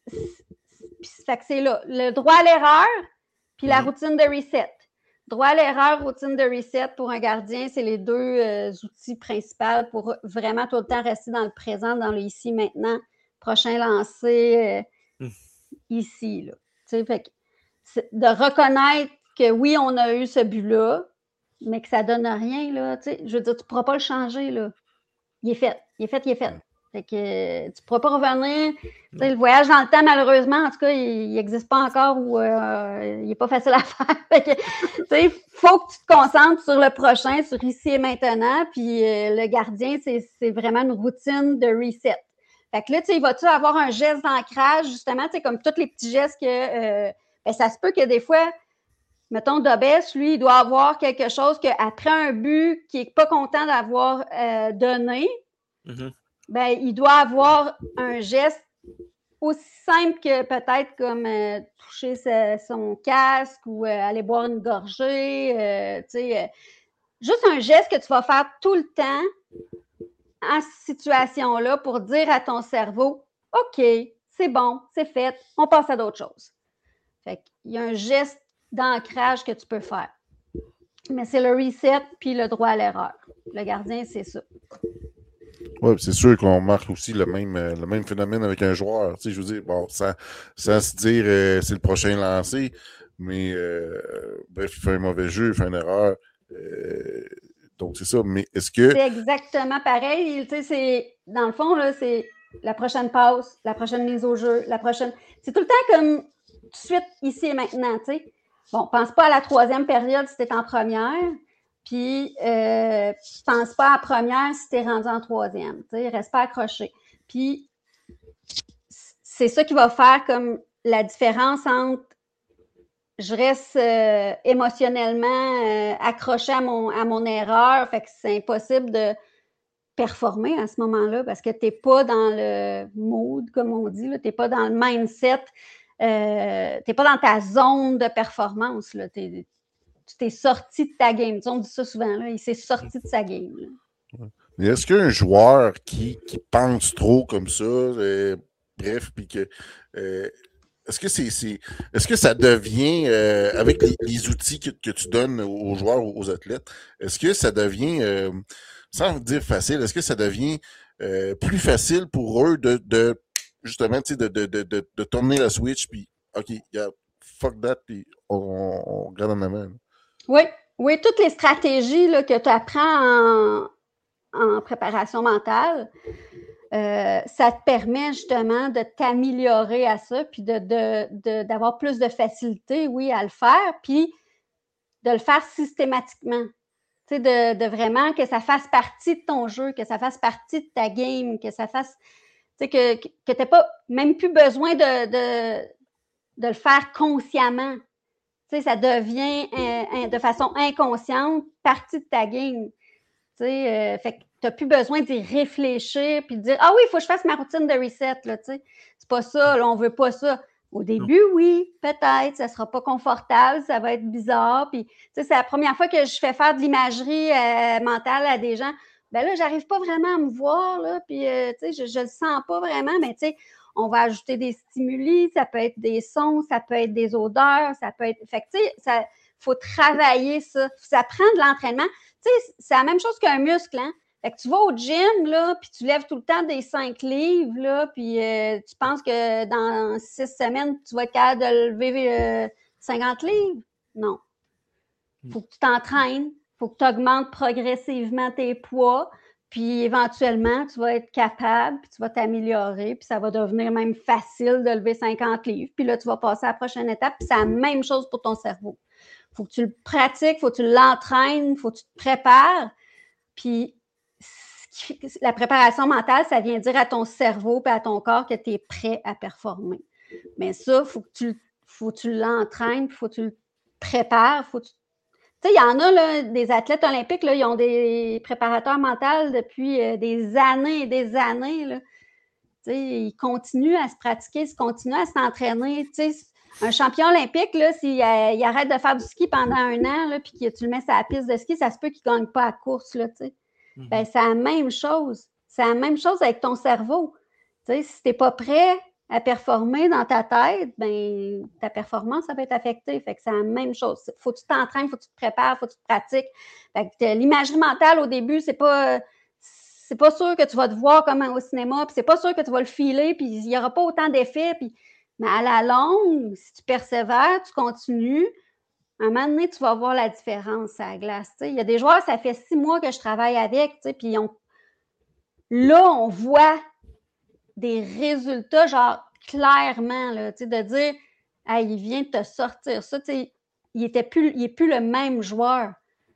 que c'est là, le droit à l'erreur, puis la routine de reset. Droit à l'erreur, routine de reset pour un gardien, c'est les deux outils principaux pour vraiment tout le temps rester dans le présent, dans le ici, maintenant. Prochain lancer, ici. Là. Fait que de reconnaître que oui, on a eu ce but-là, mais que ça ne donne rien. Là, je veux dire, tu ne pourras pas le changer. Là. Il est fait. Fait que tu ne pourras pas revenir. Le voyage dans le temps, malheureusement, en tout cas, il n'existe pas encore ou il n'est pas facile à faire. Fait que, faut que tu te concentres sur le prochain, sur ici et maintenant. Puis le gardien, c'est vraiment une routine de reset. Fait que là, vas-tu avoir un geste d'ancrage, justement, comme tous les petits gestes que ça se peut que des fois, mettons, Dobes, lui, il doit avoir quelque chose qu'après un but qu'il n'est pas content d'avoir donné, il doit avoir un geste aussi simple que peut-être comme toucher son casque ou aller boire une gorgée. Juste un geste que tu vas faire tout le temps en cette situation-là pour dire à ton cerveau, OK, c'est bon, c'est fait, on passe à d'autres choses. Fait qu'il y a un geste d'ancrage que tu peux faire. Mais c'est le reset puis le droit à l'erreur. Le gardien, c'est ça. Oui, c'est sûr qu'on marque aussi le même phénomène avec un joueur. Je veux dire, bon, sans se dire c'est le prochain lancé, mais bref, il fait un mauvais jeu, il fait une erreur. Donc, c'est ça. Mais est-ce que... C'est exactement pareil. Dans le fond, là, c'est la prochaine passe, la prochaine mise au jeu, la prochaine... C'est tout le temps comme tout de suite, ici et maintenant, tu sais. Bon, pense pas à la troisième période si tu es en première, puis pense pas à la première si tu es rendu en troisième, tu sais, reste pas accroché. Puis, c'est ça qui va faire comme la différence entre je reste émotionnellement accroché à mon erreur, fait que c'est impossible de performer à ce moment-là parce que tu n'es pas dans le mood, comme on dit, tu n'es pas dans le mindset, tu n'es pas dans ta zone de performance. Tu t'es sorti de ta game. On dit ça souvent, là, il s'est sorti de sa game. Là. Mais est-ce qu'un joueur qui pense trop comme ça, bref, puis que... Est-ce que ça devient, avec les outils que tu donnes aux joueurs, aux athlètes, est-ce que ça devient, sans dire facile, est-ce que ça devient plus facile pour eux de justement, de tourner la switch, puis OK, fuck that, puis on regarde en avant. Oui, toutes les stratégies là, que tu apprends en préparation mentale, ça te permet justement de t'améliorer à ça, puis d'avoir plus de facilité, oui, à le faire, puis de le faire systématiquement. Tu sais, de vraiment que ça fasse partie de ton jeu, que ça fasse partie de ta game, que ça fasse... Tu sais, que tu n'aies pas même plus besoin de le faire consciemment. Tu sais, ça devient de façon inconsciente partie de ta game. Tu sais, fait que tu n'as plus besoin d'y réfléchir puis de dire « Ah oui, il faut que je fasse ma routine de reset. » là, tu sais. C'est pas ça, là, on veut pas ça. Au début, oui, peut-être, ça sera pas confortable, ça va être bizarre. Puis, tu sais, c'est la première fois que je fais faire de l'imagerie mentale à des gens. Ben là, j'arrive pas vraiment à me voir, là, puis, tu sais, je le sens pas vraiment, mais tu sais, on va ajouter des stimuli, ça peut être des sons, ça peut être des odeurs, ça peut être... Fait que, tu sais, il faut travailler ça. Ça prend de l'entraînement. Tu sais, c'est la même chose qu'un muscle, hein? Fait que tu vas au gym, là, puis tu lèves tout le temps des 5 livres, là, puis tu penses que dans 6 semaines, tu vas être capable de lever 50 livres? Non. Il faut que tu t'entraînes, il faut que tu augmentes progressivement tes poids, puis éventuellement, tu vas être capable, puis tu vas t'améliorer, puis ça va devenir même facile de lever 50 livres. Puis là, tu vas passer à la prochaine étape, puis c'est la même chose pour ton cerveau. Il faut que tu le pratiques, il faut que tu l'entraînes, il faut que tu te prépares. Puis la préparation mentale, ça vient dire à ton cerveau et à ton corps que tu es prêt à performer. Mais ça, il faut que tu l'entraînes, il faut que tu le prépares, tu sais, il y en a, là, des athlètes olympiques, là, ils ont des préparateurs mentaux depuis des années et des années, là. Tu sais, ils continuent à se pratiquer, ils continuent à s'entraîner. Tu sais, un champion olympique, là, s'il arrête de faire du ski pendant 1 an, là, puis que tu le mets sur la piste de ski, ça se peut qu'il ne gagne pas à course, là, tu sais. Ben, c'est la même chose. C'est la même chose avec ton cerveau. Tu sais, si tu n'es pas prêt à performer dans ta tête, ben, ta performance, ça va être affectée. Fait que c'est la même chose. Il faut que tu t'entraînes, il faut que tu te prépares, il faut que tu te pratiques. Fait que l'imagerie mentale, au début, c'est pas sûr que tu vas te voir comme au cinéma, puis c'est pas sûr que tu vas le filer, puis il n'y aura pas autant d'effets. Mais à la longue, si tu persévères, tu continues, à un moment donné, tu vas voir la différence à la glace. Il y a des joueurs, ça fait 6 mois que je travaille avec, puis là, on voit des résultats, genre clairement, là, de dire hey, il vient de te sortir ça. Il est plus le même joueur.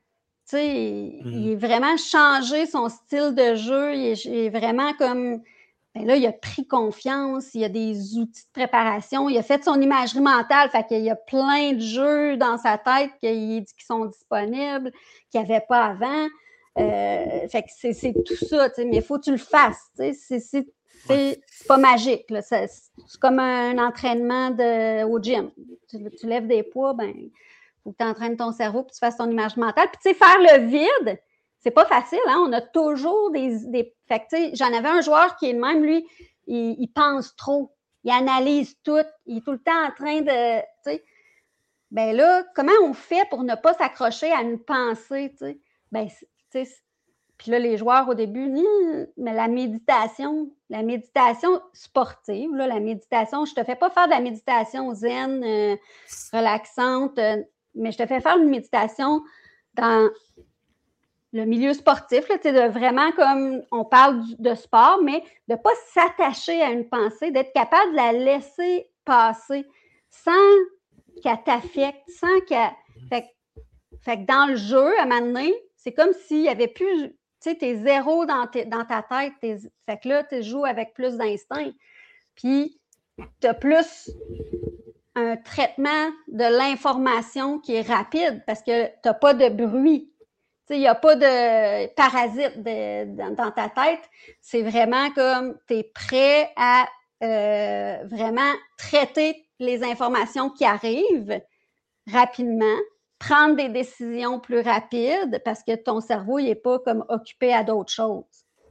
Il est vraiment changé son style de jeu. Il est vraiment comme. Ben là, il a pris confiance, il a des outils de préparation, il a fait son imagerie mentale, fait qu'il y a plein de jeux dans sa tête qui sont disponibles, qu'il n'y avait pas avant. Fait que c'est tout ça, mais il faut que tu le fasses. C'est pas magique. Là. C'est comme un entraînement au gym. Tu lèves des poids, ben il faut que tu entraînes ton cerveau et tu fasses ton image mentale. Puis, tu sais, faire le vide, c'est pas facile. Hein? On a toujours des... Fait que, tu sais, j'en avais un joueur qui est le même, lui, il pense trop. Il analyse tout. Il est tout le temps en train de... Tu sais, ben là, comment on fait pour ne pas s'accrocher à une pensée, tu sais? Ben, tu sais... Puis là, les joueurs, au début, mais la méditation sportive, là, la méditation, je ne te fais pas faire de la méditation zen, relaxante, mais je te fais faire une méditation dans le milieu sportif, là, de vraiment comme on parle de sport, mais de ne pas s'attacher à une pensée, d'être capable de la laisser passer sans qu'elle t'affecte, sans qu'elle... Fait que dans le jeu, à un moment donné, c'est comme s'il n'y avait plus... Tu sais, t'es zéro dans ta tête. Fait que là, tu joues avec plus d'instinct. Puis, tu as plus un traitement de l'information qui est rapide parce que tu n'as pas de bruit. Tu sais, il n'y a pas de parasite dans ta tête. C'est vraiment comme tu es prêt à vraiment traiter les informations qui arrivent rapidement, prendre des décisions plus rapides parce que ton cerveau n'est pas comme occupé à d'autres choses.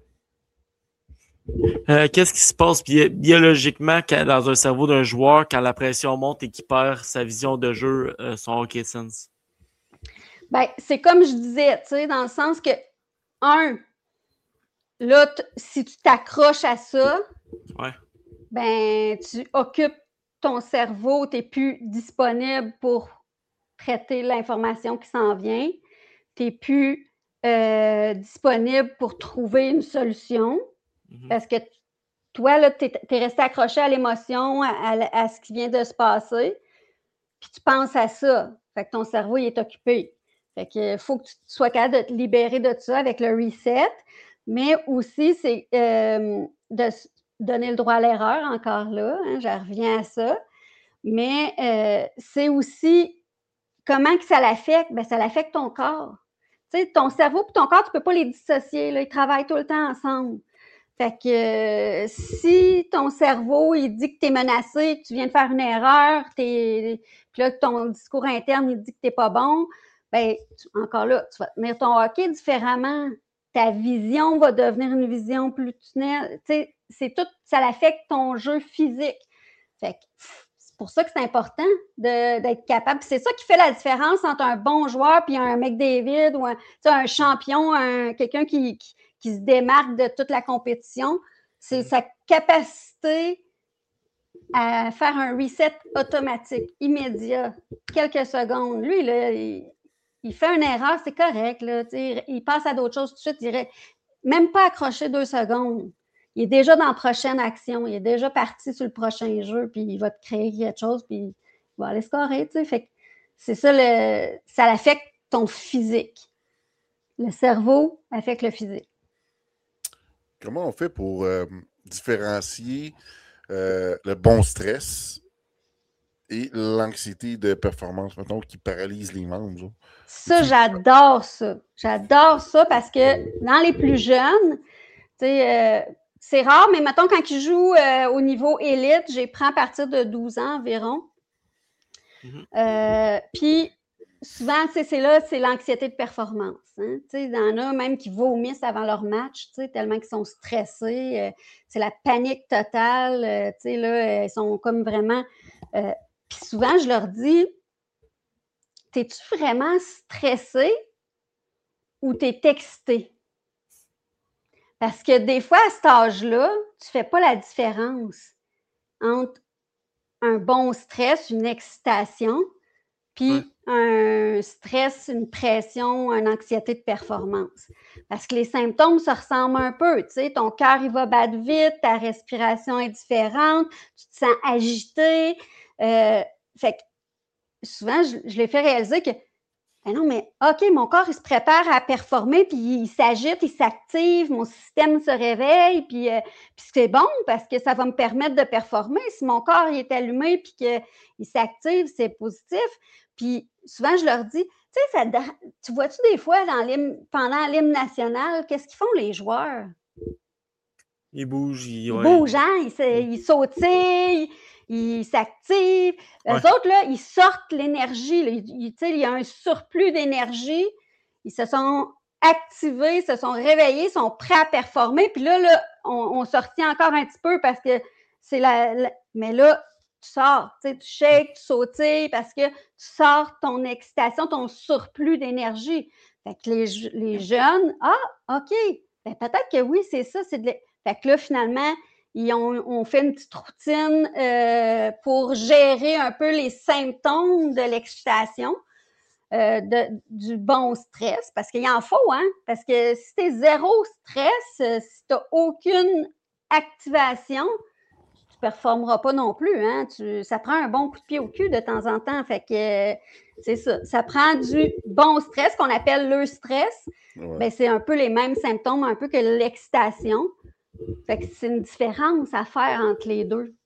Qu'est-ce qui se passe biologiquement dans un cerveau d'un joueur quand la pression monte et qu'il perd sa vision de jeu, son hockey sense? Ben, c'est comme je disais, tu sais, dans le sens que, là, si tu t'accroches à ça, ben, tu occupes ton cerveau, tu n'es plus disponible pour traiter l'information qui s'en vient. Tu n'es plus disponible pour trouver une solution parce que toi, là, tu es resté accroché à l'émotion, à ce qui vient de se passer, puis tu penses à ça. Fait que ton cerveau, il est occupé. Fait que faut que tu sois capable de te libérer de ça avec le reset, mais aussi, c'est de donner le droit à l'erreur encore là. Hein, je reviens à ça. Mais c'est aussi comment que ça l'affecte? Ben, ça l'affecte ton corps. Tu sais, ton cerveau et ton corps, tu ne peux pas les dissocier. Là, ils travaillent tout le temps ensemble. Fait que si ton cerveau, il dit que tu es menacé, que tu viens de faire une erreur, puis là, ton discours interne, il dit que tu n'es pas bon, bien, encore là, tu vas tenir ton hockey différemment. Ta vision va devenir une vision plus tunnel. Tu sais, c'est tout, ça l'affecte ton jeu physique. Fait que c'est pour ça que c'est important d'être capable. Puis c'est ça qui fait la différence entre un bon joueur et un McDavid ou un champion, quelqu'un qui se démarque de toute la compétition. C'est sa capacité à faire un reset automatique, immédiat, quelques secondes. Lui, là, il fait une erreur, c'est correct. Là, il passe à d'autres choses tout de suite. Il dirait même pas accrocher 2 secondes. Il est déjà dans la prochaine action. Il est déjà parti sur le prochain jeu, puis il va te créer quelque chose, puis il va aller scorer. Fait que c'est ça, ça affecte ton physique. Le cerveau affecte le physique. Comment on fait pour différencier le bon stress et l'anxiété de performance, mettons, qui paralyse les membres. Ça, j'adore ça. J'adore ça parce que dans les plus jeunes, c'est rare, mais mettons, quand ils jouent au niveau élite, j'ai pris à partir de 12 ans environ. Puis, souvent, c'est là, c'est l'anxiété de performance. Hein? Il y en a même qui vomissent avant leur match, tellement qu'ils sont stressés. C'est la panique totale. Là, ils sont comme vraiment... Puis souvent, je leur dis, t'es-tu vraiment stressé ou t'es excité? Parce que des fois, à cet âge-là, tu ne fais pas la différence entre un bon stress, une excitation, puis un stress, une pression, une anxiété de performance. Parce que les symptômes se ressemblent un peu. Tu sais, ton cœur, il va battre vite, ta respiration est différente, tu te sens agité. Fait que souvent, je les fais réaliser que ben non, mais OK, mon corps, il se prépare à performer, puis il s'agite, il s'active, mon système se réveille, puis c'est bon parce que ça va me permettre de performer. Si mon corps il est allumé puis qu'il s'active, c'est positif. Puis souvent, je leur dis, tu vois-tu des fois pendant l'hymne national, qu'est-ce qu'ils font les joueurs? Ils bougent. Ils bougent, hein? Ils sautillent. Ils s'activent. Eux autres, là, ils sortent l'énergie. Il y a un surplus d'énergie. Ils se sont activés, se sont réveillés, sont prêts à performer. Puis là on sortit encore un petit peu parce que c'est mais là, tu sors, tu shakes, tu sautilles parce que tu sors ton excitation, ton surplus d'énergie. Fait que les jeunes, OK, ben, peut-être que oui, c'est ça. Fait que là, finalement, on fait une petite routine pour gérer un peu les symptômes de l'excitation, du bon stress, parce qu'il en faut, hein? Parce que si tu es zéro stress, si tu n'as aucune activation, tu ne performeras pas non plus, hein? Ça prend un bon coup de pied au cul de temps en temps. Fait que c'est ça. Ça prend du bon stress qu'on appelle le stress. Ben, c'est un peu les mêmes symptômes, un peu que l'excitation. Fait que c'est une différence à faire entre les deux.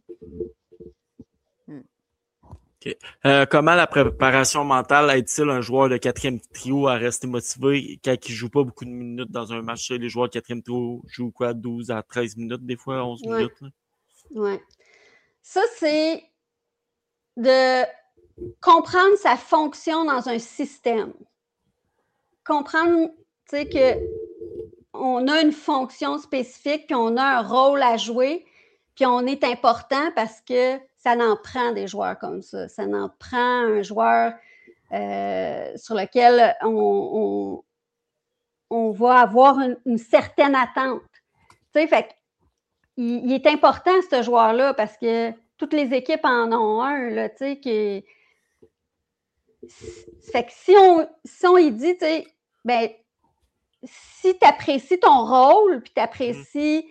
Okay. Comment la préparation mentale aide-t-il un joueur de quatrième trio à rester motivé quand il ne joue pas beaucoup de minutes dans un match? Les joueurs de quatrième trio jouent quoi, 12 à 13 minutes, des fois 11 minutes? Oui. Ça, c'est de comprendre sa fonction dans un système. Comprendre, tu sais, qu'on a une fonction spécifique, puis on a un rôle à jouer, puis on est important parce que ça en prend des joueurs comme ça. Ça en prend un joueur sur lequel on va avoir une certaine attente. Tu sais, fait il est important, ce joueur-là, parce que toutes les équipes en ont un, là, tu sais, qui... Fait que si on y dit, tu sais, ben, si tu apprécies ton rôle, puis tu apprécies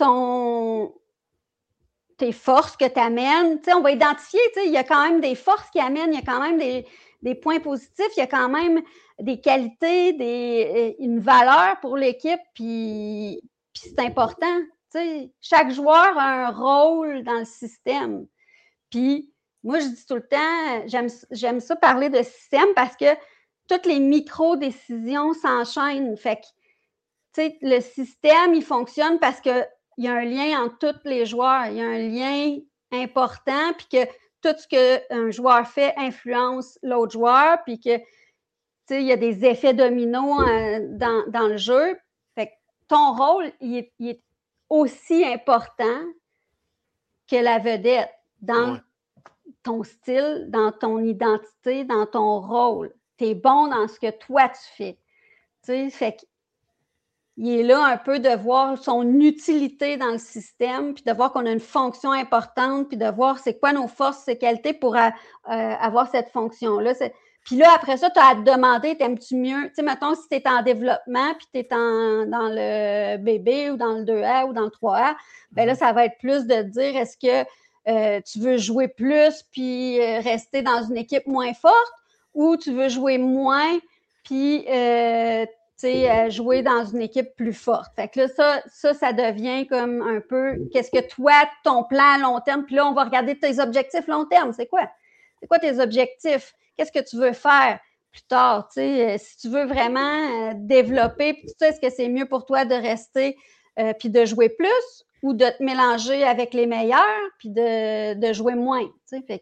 tes forces que tu amènes, on va identifier, il y a quand même des forces qui amènent, il y a quand même des points positifs, il y a quand même des qualités, une valeur pour l'équipe, puis c'est important. Chaque joueur a un rôle dans le système. Puis moi, je dis tout le temps, j'aime ça parler de système parce que toutes les micro-décisions s'enchaînent. Fait que, le système, il fonctionne parce qu'il y a un lien entre tous les joueurs. Il y a un lien important, puis que tout ce qu'un joueur fait influence l'autre joueur, puis que, il y a des effets dominos dans le jeu. Fait que ton rôle, il est aussi important que la vedette dans ton style, dans ton identité, dans ton rôle. Tu es bon dans ce que toi, tu fais. Fait qu'il est là un peu de voir son utilité dans le système, puis de voir qu'on a une fonction importante, puis de voir c'est quoi nos forces, ses qualités pour avoir cette fonction-là. Puis là, après ça, tu as à te demander, t'aimes-tu mieux? Tu sais, mettons, si tu es en développement, puis tu es dans le bébé ou dans le 2A ou dans le 3A, bien là, ça va être plus de dire, est-ce que tu veux jouer plus puis rester dans une équipe moins forte, ou tu veux jouer moins puis jouer dans une équipe plus forte. Fait que là, ça devient comme un peu, qu'est-ce que toi, ton plan à long terme, puis là, on va regarder tes objectifs long terme. C'est quoi? C'est quoi tes objectifs? Qu'est-ce que tu veux faire plus tard? Si tu veux vraiment développer, puis est-ce que c'est mieux pour toi de rester puis de jouer plus ou de te mélanger avec les meilleurs puis de jouer moins? Fait que...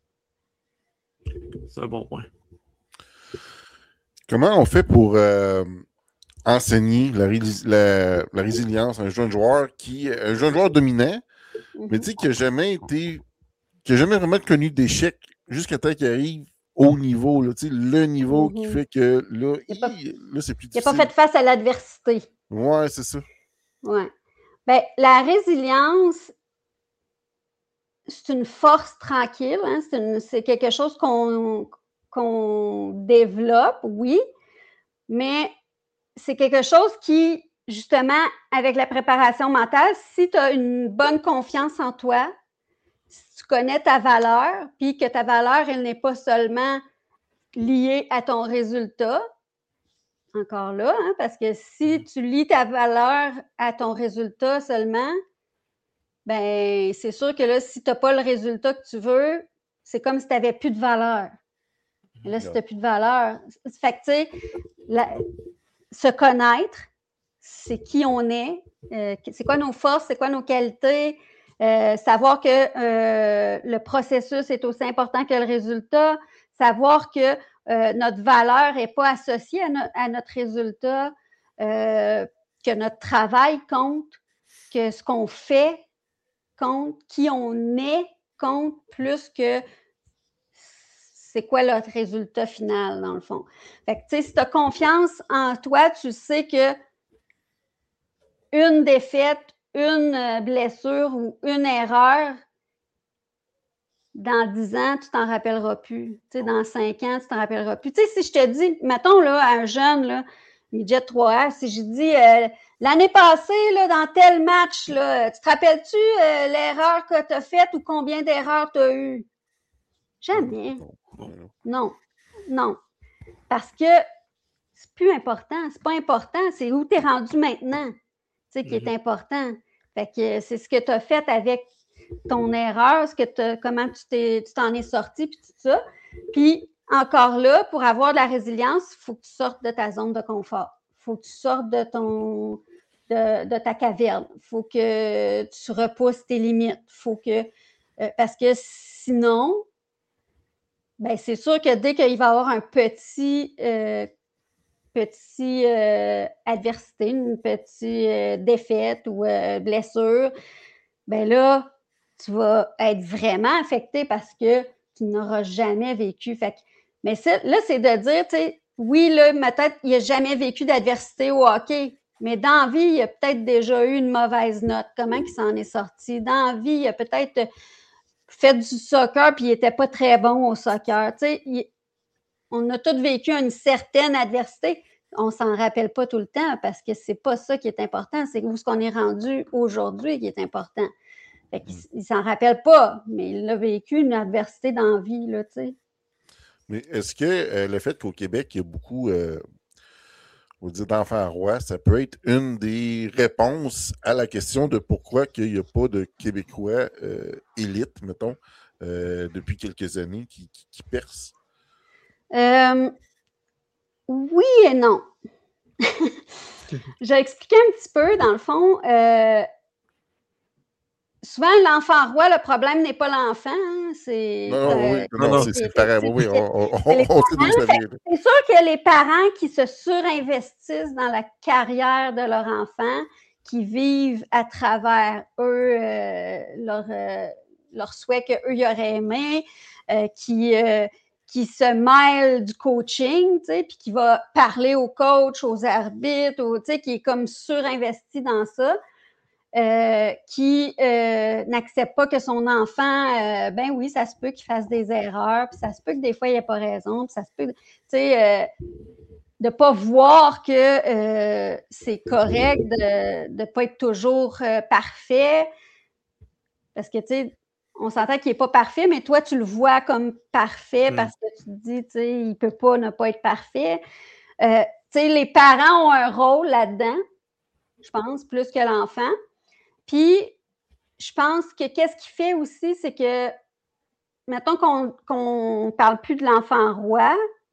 C'est un bon point. Comment on fait pour enseigner la résilience à un jeune joueur dominant, mais qui n'a jamais vraiment connu d'échec jusqu'à temps qu'il arrive au niveau, là, le niveau qui fait que là, c'est plus difficile. Il n'a pas fait face à l'adversité. Ouais, c'est ça. Ouais. Ben, la résilience, c'est une force tranquille, hein? C'est quelque chose qu'on développe, oui, mais c'est quelque chose qui, justement, avec la préparation mentale, si tu as une bonne confiance en toi, si tu connais ta valeur, puis que ta valeur, elle n'est pas seulement liée à ton résultat, encore là, hein, parce que si tu lis ta valeur à ton résultat seulement, ben c'est sûr que là, si tu n'as pas le résultat que tu veux, c'est comme si tu n'avais plus de valeur. Et là, si tu n'as plus de valeur, fait que, tu sais, se connaître, c'est qui on est, c'est quoi nos forces, c'est quoi nos qualités, savoir que le processus est aussi important que le résultat, savoir que notre valeur n'est pas associée à notre résultat, que notre travail compte, que ce qu'on fait compte, qui on est compte plus que c'est quoi notre résultat final, dans le fond. Fait que, tu sais, si tu as confiance en toi, tu sais que une défaite, une blessure ou une erreur, dans 10 ans, tu t'en rappelleras plus. Tu sais, dans 5 ans, tu t'en rappelleras plus. Tu sais, si je te dis, mettons, là, à un jeune, là, midget 3A, si je dis, l'année passée, là, dans tel match, là, tu te rappelles-tu l'erreur que tu as faite ou combien d'erreurs tu as eues? Jamais. Non. Parce que c'est plus important. C'est pas important. C'est où tu es rendu maintenant, tu sais, qui est important. Fait que c'est ce que tu as fait avec ton erreur, comment tu t'en es sorti, puis tout ça. Puis, encore là, pour avoir de la résilience, il faut que tu sortes de ta zone de confort. Il faut que tu sortes de ta caverne. Il faut que tu repousses tes limites. Parce que sinon, ben c'est sûr que dès qu'il va y avoir un petit adversité, une petite défaite ou blessure, ben là, tu vas être vraiment affecté parce que tu n'auras jamais vécu. Mais là, c'est de dire, tu sais, oui, là, peut-être il n'a jamais vécu d'adversité au hockey, mais dans la vie, il a peut-être déjà eu une mauvaise note. Comment il s'en est sorti? Dans la vie, il a peut-être fait du soccer puis il n'était pas très bon au soccer. Tu sais, on a tous vécu une certaine adversité. On ne s'en rappelle pas tout le temps parce que c'est pas ça qui est important. C'est où ce qu'on est rendu aujourd'hui qui est important. Fait qu'il ne s'en rappelle pas, mais il a vécu une adversité dans la vie, là, tu sais. Mais est-ce que le fait qu'au Québec, il y a beaucoup on va dire d'enfants rois, ça peut être une des réponses à la question de pourquoi il n'y a pas de Québécois élites, mettons, depuis quelques années qui percent? Oui et non. Je vais expliquer un petit peu, dans le fond. Souvent, l'enfant roi, le problème n'est pas l'enfant. Hein, c'est pareil. Oui, on sait d'où ça vient. C'est sûr que les parents qui se surinvestissent dans la carrière de leur enfant, qui vivent à travers eux leur souhait qu'eux y auraient aimé, qui se mêle du coaching, tu sais, puis qui va parler aux coachs, aux arbitres, tu sais, qui est comme surinvesti dans ça. Qui n'accepte pas que son enfant, ben oui, ça se peut qu'il fasse des erreurs, puis ça se peut que des fois, il n'ait pas raison, puis ça se peut, tu sais, de ne pas voir que c'est correct de ne pas être toujours parfait, parce que, tu sais, on s'entend qu'il n'est pas parfait, mais toi, tu le vois comme parfait parce que tu te dis, tu sais, il ne peut pas ne pas être parfait. les parents ont un rôle là-dedans, je pense, plus que l'enfant. Puis, je pense que qu'est-ce qu'il fait aussi, c'est que, mettons qu'on ne parle plus de l'enfant roi.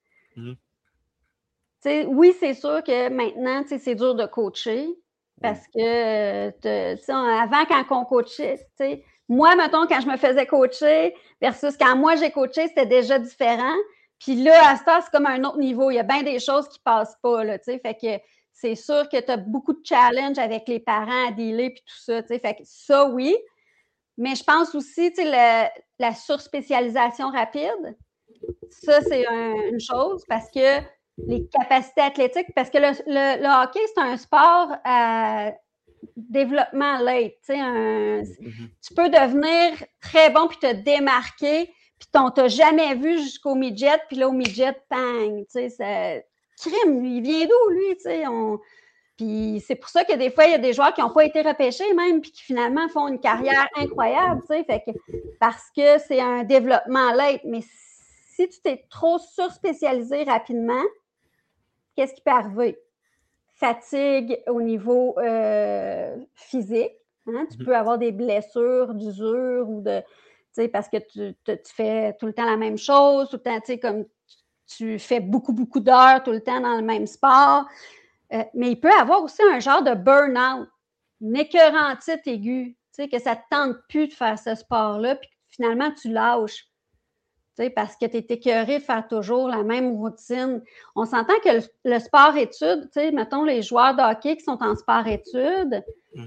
Oui, c'est sûr que maintenant, c'est dur de coacher parce que avant, quand on coachait, moi, mettons, quand je me faisais coacher versus quand moi j'ai coaché, c'était déjà différent. Puis là, à ce temps, c'est comme un autre niveau. Il y a bien des choses qui ne passent pas, là, fait que c'est sûr que tu as beaucoup de challenges avec les parents à dealer puis tout ça, fait que ça, oui. Mais je pense aussi, la surspécialisation rapide, ça, c'est une chose parce que les capacités athlétiques, parce que le hockey, c'est un sport à développement late. Tu peux devenir très bon puis te démarquer, puis on t'a jamais vu jusqu'au midget, puis là, au midget, bang! Crime, il vient d'où, lui? Puis c'est pour ça que des fois, il y a des joueurs qui n'ont pas été repêchés même, puis qui finalement font une carrière incroyable, parce que c'est un développement late. Mais si tu t'es trop surspécialisé rapidement, qu'est-ce qui peut arriver? Fatigue au niveau physique. Hein? Tu peux avoir des blessures d'usure ou parce que tu fais tout le temps la même chose, tout le temps, comme tu fais beaucoup, beaucoup d'heures tout le temps dans le même sport. Mais il peut y avoir aussi un genre de burn-out, une écœurantite aiguë, que ça ne te tente plus de faire ce sport-là, puis finalement, tu lâches. Parce que tu es écœuré de faire toujours la même routine. On s'entend que le sport-études, mettons les joueurs de hockey qui sont en sport-études,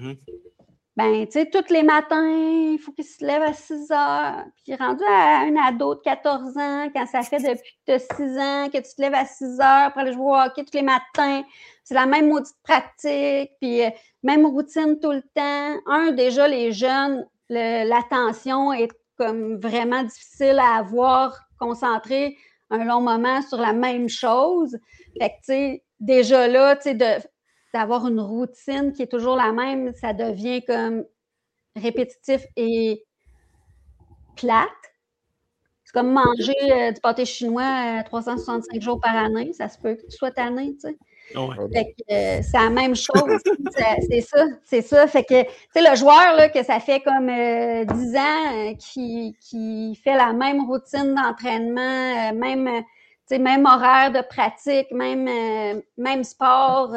tous les matins, il faut qu'ils se lèvent à 6 heures. Puis rendu à un ado de 14 ans, quand ça fait depuis que tu as 6 ans que tu te lèves à 6 heures pour aller jouer au hockey tous les matins, c'est la même maudite pratique, puis même routine tout le temps. Déjà, les jeunes, l'attention est comme vraiment difficile à avoir concentré un long moment sur la même chose. Fait que, déjà là, d'avoir une routine qui est toujours la même, ça devient comme répétitif et plate. C'est comme manger du pâté chinois 365 jours par année. Ça se peut que tu sois tanné, Fait que, c'est la même chose. C'est ça. Fait que, le joueur, là, que ça fait comme 10 ans qui fait la même routine d'entraînement, même horaire de pratique, même sport,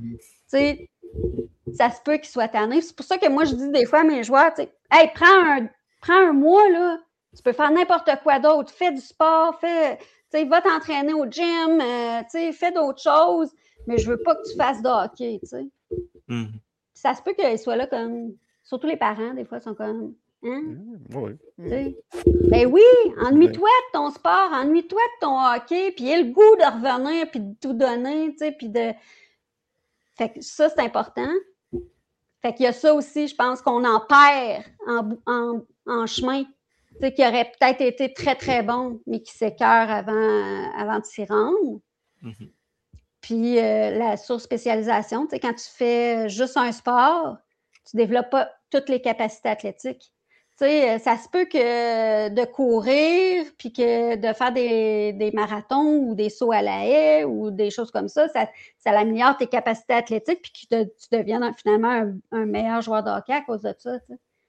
ça se peut qu'il soit tanné. C'est pour ça que moi, je dis des fois à mes joueurs, hey, prends un mois, là, tu peux faire n'importe quoi d'autre, fais du sport, va t'entraîner au gym, fais d'autres choses, mais je veux pas que tu fasses de hockey, Ça se peut qu'ils soient là comme, surtout les parents, des fois, sont comme, Ben oui, ennuie-toi de ton sport, ennuie-toi de ton hockey, puis aie le goût de revenir, puis de tout donner, puis de... Fait que ça, c'est important. Fait qu'il y a ça aussi, je pense qu'on en perd en chemin, qui aurait peut-être été très, très bon, mais qui s'écœure avant de s'y rendre. Puis la surspécialisation, quand tu fais juste un sport, tu ne développes pas toutes les capacités athlétiques. Ça se peut que de courir, puis que de faire des marathons ou des sauts à la haie ou des choses comme ça améliore tes capacités athlétiques, puis que tu deviens finalement un meilleur joueur de hockey à cause de ça.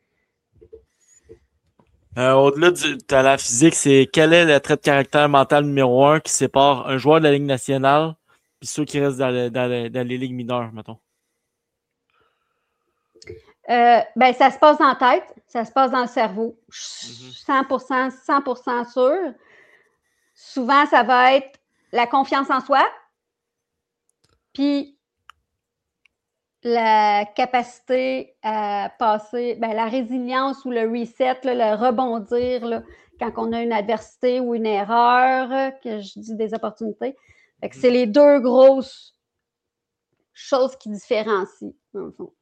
Au-delà de la physique, c'est quel est le trait de caractère mental numéro 1 qui sépare un joueur de la Ligue nationale et ceux qui restent dans les ligues mineures, mettons? Ça se passe dans la tête, ça se passe dans le cerveau. Je suis 100% sûre. Souvent, ça va être la confiance en soi, puis la capacité à passer, la résilience ou le reset, le rebondir là, quand on a une adversité ou une erreur, que je dis des opportunités. Fait que c'est les deux grosses choses qui différencient, dans le fond.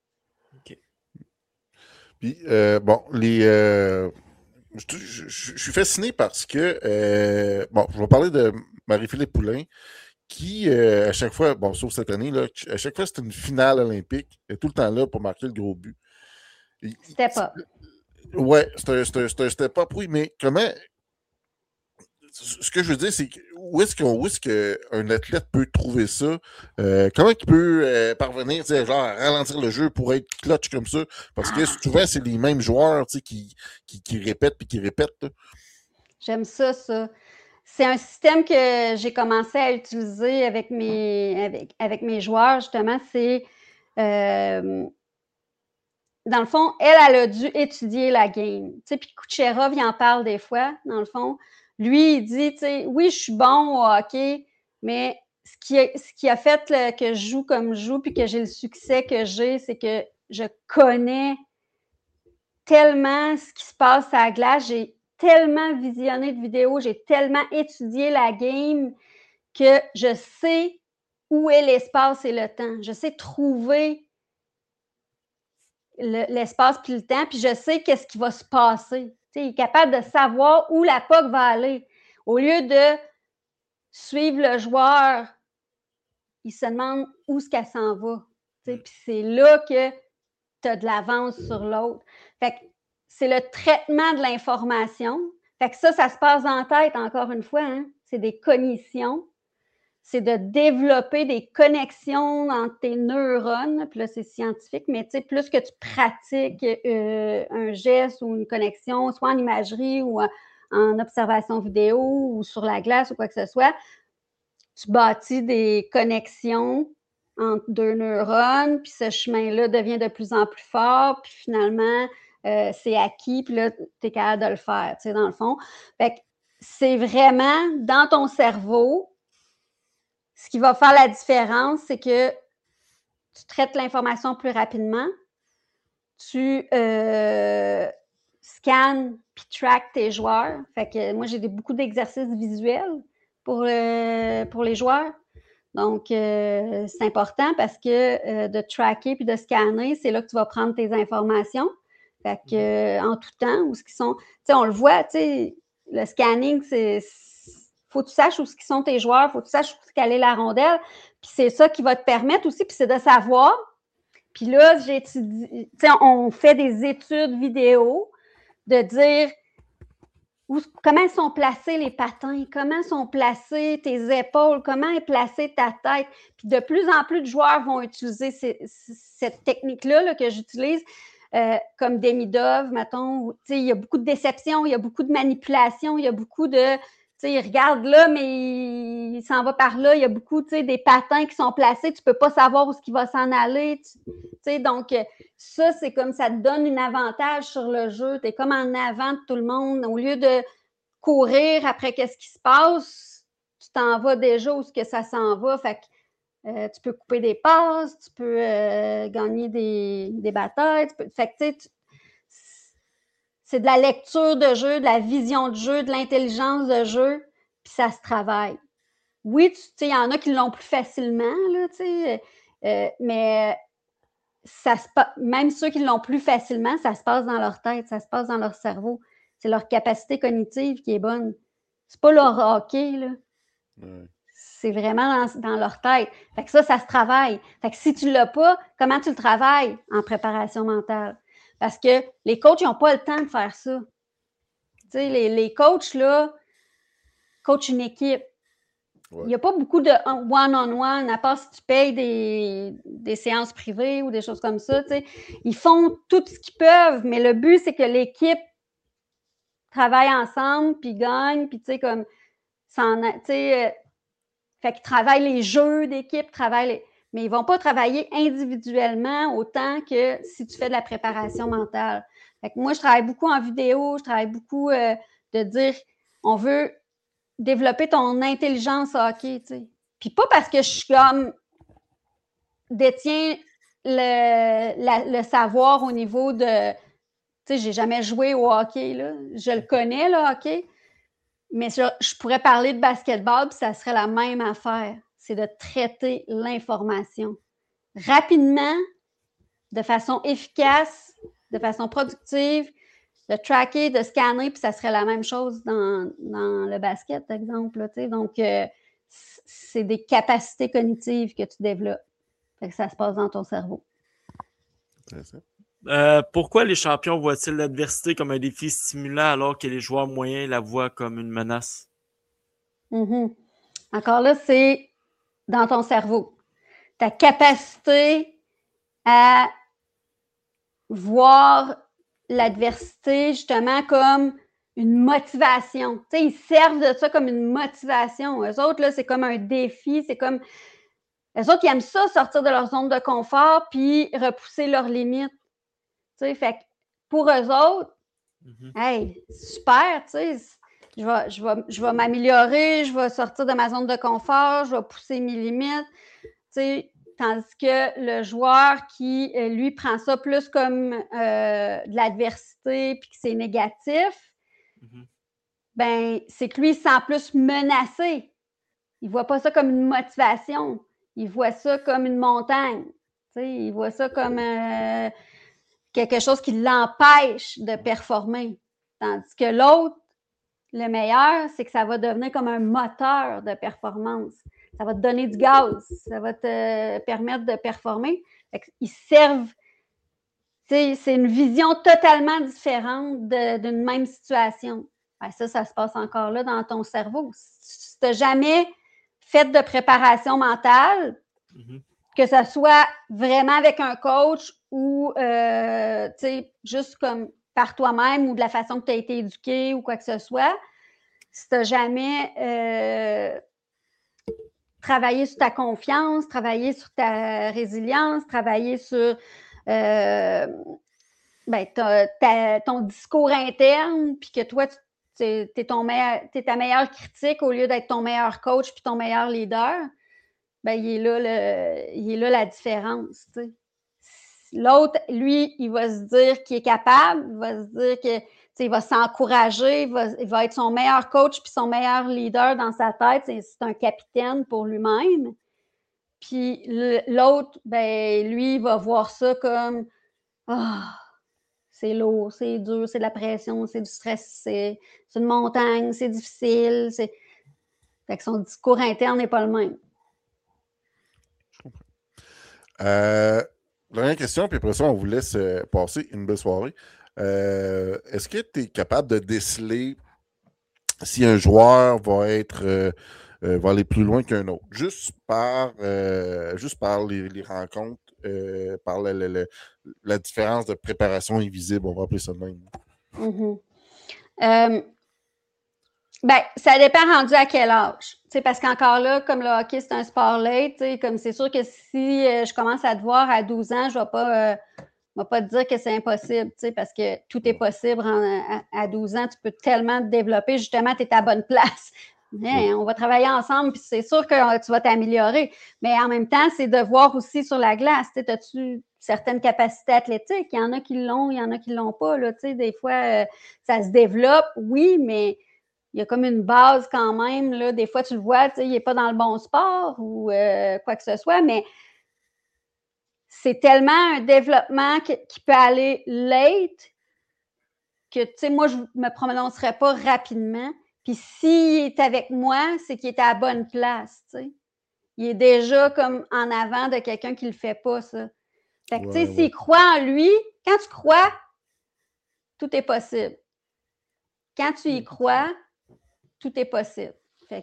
Puis, je suis fasciné parce que, je vais parler de Marie-Philippe Poulin, qui, à chaque fois, sauf cette année, là, à chaque fois, c'était une finale olympique, elle est tout le temps là pour marquer le gros but. Step up. Ouais, c'est un step up, oui, mais comment... Ce que je veux dire, c'est que où est-ce qu'un athlète peut trouver ça? Comment il peut parvenir, genre, à ralentir le jeu pour être clutch comme ça? Parce que souvent, c'est les mêmes joueurs qui répètent puis qui répètent. Là. J'aime ça. C'est un système que j'ai commencé à utiliser avec mes joueurs, justement. C'est, dans le fond, elle a dû étudier la game. Puis Kucherov, il en parle des fois, dans le fond. Lui, il dit, oui, je suis bon au hockey, mais ce qui a fait que je joue comme je joue puis que j'ai le succès que j'ai, c'est que je connais tellement ce qui se passe à la glace. J'ai tellement visionné de vidéos, j'ai tellement étudié la game que je sais où est l'espace et le temps. Je sais trouver l'espace puis le temps, puis je sais qu'est-ce qui va se passer. Il est capable de savoir où la puck va aller. Au lieu de suivre le joueur, il se demande où est-ce qu'elle s'en va. Puis c'est là que tu as de l'avance sur l'autre. Fait que c'est le traitement de l'information. Fait que ça se passe en tête, encore une fois. Hein? C'est des cognitions. C'est de développer des connexions entre tes neurones. Puis là, c'est scientifique, mais plus que tu pratiques un geste ou une connexion, soit en imagerie ou en observation vidéo ou sur la glace ou quoi que ce soit, tu bâtis des connexions entre deux neurones, puis ce chemin-là devient de plus en plus fort, puis finalement, c'est acquis, puis là, tu es capable de le faire, dans le fond. Fait que c'est vraiment dans ton cerveau. Ce qui va faire la différence, c'est que tu traites l'information plus rapidement, tu scannes puis track tes joueurs. Fait que moi, j'ai beaucoup d'exercices visuels pour les joueurs. Donc, c'est important parce que de tracker puis de scanner, c'est là que tu vas prendre tes informations. Fait que en tout temps, où ce qu'ils sont... Tu sais, on le voit, tu sais, le scanning, c'est... Faut que tu saches où sont tes joueurs, faut que tu saches où est la rondelle. Puis c'est ça qui va te permettre aussi, puis c'est de savoir. Puis là, on fait des études vidéo de dire comment sont placés les patins, comment sont placées tes épaules, comment est placée ta tête. Puis de plus en plus de joueurs vont utiliser cette technique-là là, que j'utilise, comme Demidov, mettons. Il y a beaucoup de déception, il y a beaucoup de manipulation, il y a beaucoup de... il regarde là, mais il s'en va par là. Il y a beaucoup, des patins qui sont placés. Tu ne peux pas savoir où il va s'en aller. Donc, ça, c'est comme ça te donne un avantage sur le jeu. Tu es comme en avant de tout le monde. Au lieu de courir après qu'est-ce qui se passe, tu t'en vas déjà où ça s'en va. Fait que tu peux couper des passes, tu peux gagner des batailles. Fait que, c'est de la lecture de jeu, de la vision de jeu, de l'intelligence de jeu, puis ça se travaille. Oui, il y en a qui l'ont plus facilement, là, mais même ceux qui l'ont plus facilement, ça se passe dans leur tête, ça se passe dans leur cerveau. C'est leur capacité cognitive qui est bonne. C'est pas leur hockey, là. C'est vraiment dans leur tête. Fait que ça se travaille. Fait que si tu l'as pas, comment tu le travailles en préparation mentale? Parce que les coachs, ils n'ont pas le temps de faire ça. Tu sais, les coachs, là, coachent une équipe. Ouais. Il n'y a pas beaucoup de one-on-one, à part si tu payes des séances privées ou des choses comme ça. Tu sais. Ils font tout ce qu'ils peuvent, mais le but, c'est que l'équipe travaille ensemble, puis gagne, puis tu sais, comme... tu sais, fait qu'ils travaillent les jeux d'équipe, mais ils ne vont pas travailler individuellement autant que si tu fais de la préparation mentale. Fait que moi, je travaille beaucoup en vidéo, je travaille beaucoup de dire, on veut développer ton intelligence hockey, tu sais. Puis pas parce que je suis comme détiens le savoir au niveau de, tu sais, j'ai jamais joué au hockey, là. Je le connais, le hockey, mais je pourrais parler de basketball, puis ça serait la même affaire. C'est de traiter l'information rapidement, de façon efficace, de façon productive, de tracker, de scanner, puis ça serait la même chose dans le basket, par exemple. Là, donc, c'est des capacités cognitives que tu développes. Fait que ça se passe dans ton cerveau. Pourquoi les champions voient-ils l'adversité comme un défi stimulant alors que les joueurs moyens la voient comme une menace? Mm-hmm. Encore là, c'est dans ton cerveau. Ta capacité à voir l'adversité justement comme une motivation. Tu sais, ils servent de ça comme une motivation. Eux autres, là, c'est comme un défi. C'est comme... Eux autres, ils aiment ça, sortir de leur zone de confort puis repousser leurs limites. Tu sais, fait que pour eux autres, hey, super, tu sais, je vais m'améliorer, je vais sortir de ma zone de confort, je vais pousser mes limites, tu sais, tandis que le joueur qui, lui, prend ça plus comme de l'adversité puis que c'est négatif, ben, c'est que lui, il se sent plus menacé. Il ne voit pas ça comme une motivation. Il voit ça comme une montagne. Tu sais, il voit ça comme quelque chose qui l'empêche de performer. Tandis que l'autre, le meilleur, c'est que ça va devenir comme un moteur de performance. Ça va te donner du gaz. Ça va te permettre de performer. Ils servent. C'est une vision totalement différente d'une même situation. Ben, ça se passe encore là dans ton cerveau. Si tu n'as jamais fait de préparation mentale, que ce soit vraiment avec un coach ou juste comme par toi-même ou de la façon que tu as été éduqué ou quoi que ce soit, si tu n'as jamais travaillé sur ta confiance, travaillé sur ta résilience, travaillé sur ton discours interne, puis que toi, tu es ta meilleure critique au lieu d'être ton meilleur coach puis ton meilleur leader, ben, il est là la différence. T'sais. L'autre, lui, il va se dire qu'il est capable, il va se dire que il va s'encourager, il va être son meilleur coach puis son meilleur leader dans sa tête. C'est un capitaine pour lui-même. Puis l'autre, ben, lui, il va voir ça comme c'est lourd, c'est dur, c'est de la pression, c'est du stress, c'est une montagne, c'est difficile. Fait que son discours interne n'est pas le même. Dernière question, puis après ça, on vous laisse passer une belle soirée. Est-ce que tu es capable de déceler si un joueur va aller plus loin qu'un autre? Juste par les rencontres, par la différence de préparation invisible, on va appeler ça de même. Ben, ça dépend rendu à quel âge. Parce qu'encore là, comme le hockey, c'est un sport late, comme c'est sûr que si je commence à te voir à 12 ans, je ne vais pas te dire que c'est impossible, parce que tout est possible à 12 ans. Tu peux tellement te développer. Justement, tu es à la bonne place. Mais on va travailler ensemble, puis c'est sûr que tu vas t'améliorer. Mais en même temps, c'est de voir aussi sur la glace. As-tu certaines capacités athlétiques? Il y en a qui l'ont, il y en a qui ne l'ont pas. Là, des fois, ça se développe, oui, mais il y a comme une base quand même. Là. Des fois, tu le vois, il n'est pas dans le bon sport ou quoi que ce soit, mais c'est tellement un développement qui peut aller late que, moi, je ne me prononcerais pas rapidement. Puis s'il est avec moi, c'est qu'il est à la bonne place, t'sais. Il est déjà comme en avant de quelqu'un qui ne le fait pas, ça. Fait que, s'il croit en lui, quand tu crois, tout est possible. Quand tu y crois, tout est possible. Fait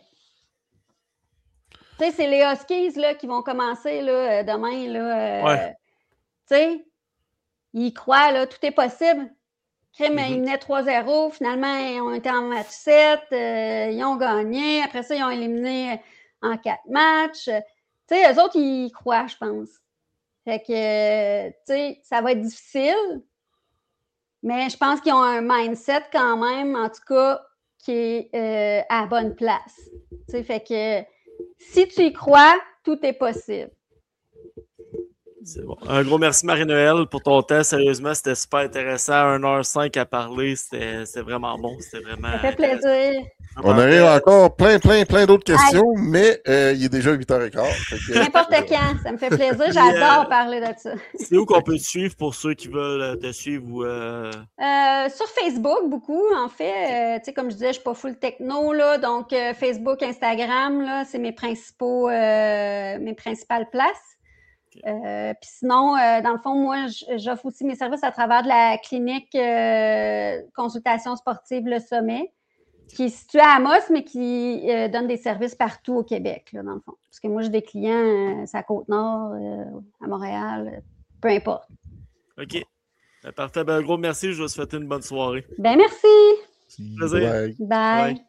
que, c'est les Huskies là, qui vont commencer là, demain. Là, ils y croient, là, tout est possible. Ils menaient 3-0. Finalement, ils ont été en match 7. Ils ont gagné. Après ça, ils ont éliminé en 4 matchs. Eux autres, ils y croient, je pense. Fait que, ça va être difficile. Mais je pense qu'ils ont un mindset quand même, en tout cas, qui est à la bonne place. Fait que si tu y crois, tout est possible. C'est bon. Un gros merci, Marie-Noël, pour ton temps. Sérieusement, c'était super intéressant. 1h05 à parler. C'était vraiment bon. C'était vraiment. Ça fait plaisir. On aurait encore plein d'autres questions, mais il est déjà 8h15. N'importe quand. Ça me fait plaisir. J'adore parler de ça. C'est où qu'on peut te suivre pour ceux qui veulent te suivre? Sur Facebook, beaucoup, en fait. Comme je disais, je ne suis pas full techno, là, donc Facebook, Instagram, là, c'est mes principales places. Puis sinon, dans le fond, moi, j'offre aussi mes services à travers de la clinique consultation sportive Le Sommet. qui est situé à Amos, mais qui donne des services partout au Québec, là, dans le fond. Parce que moi, j'ai des clients à Côte-Nord, à Montréal, peu importe. OK. Parfait. Ben, un gros merci. Je vous souhaite une bonne soirée. Ben merci. Plaisir. Bye. Bye.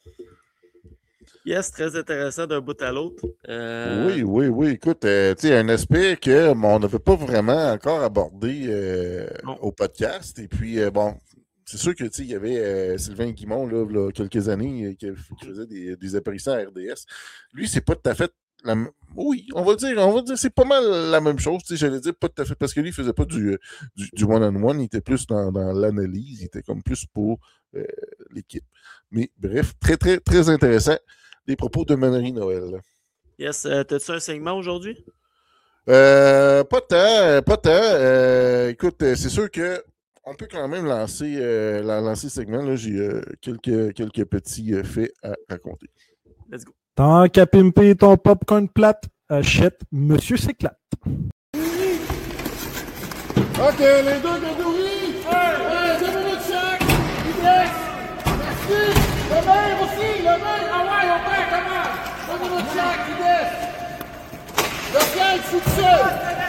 Yes, très intéressant d'un bout à l'autre. Oui. Écoute, tu sais, un aspect qu'on n'avait pas vraiment encore abordé au podcast. Et puis, bon, c'est sûr que, tu sais, il y avait Sylvain Guimond, là, quelques années, qui faisait des apparitions à RDS. Lui, c'est pas tout à fait oui, on va dire, c'est pas mal la même chose. J'allais dire pas tout à fait, parce que lui, il faisait pas du one-on-one, il était plus dans l'analyse, il était comme plus pour l'équipe. Mais bref, très, très, très intéressant. Les propos de Mannery Noël. Yes, t'as-tu un segment aujourd'hui? Pas tant. Écoute, c'est sûr que on peut quand même lancer le segment. Là, j'ai quelques petits faits à raconter. Let's go. Tant qu'à pimper ton popcorn plate, achète Monsieur S'éclate. OK, les deux de oui! 2 minutes chaque! Yes! Merci! Le maire aussi! Le maire! Ah ouais, on fait, comment? 2 minutes chaque, yes! Le ciel, je suis tout seul!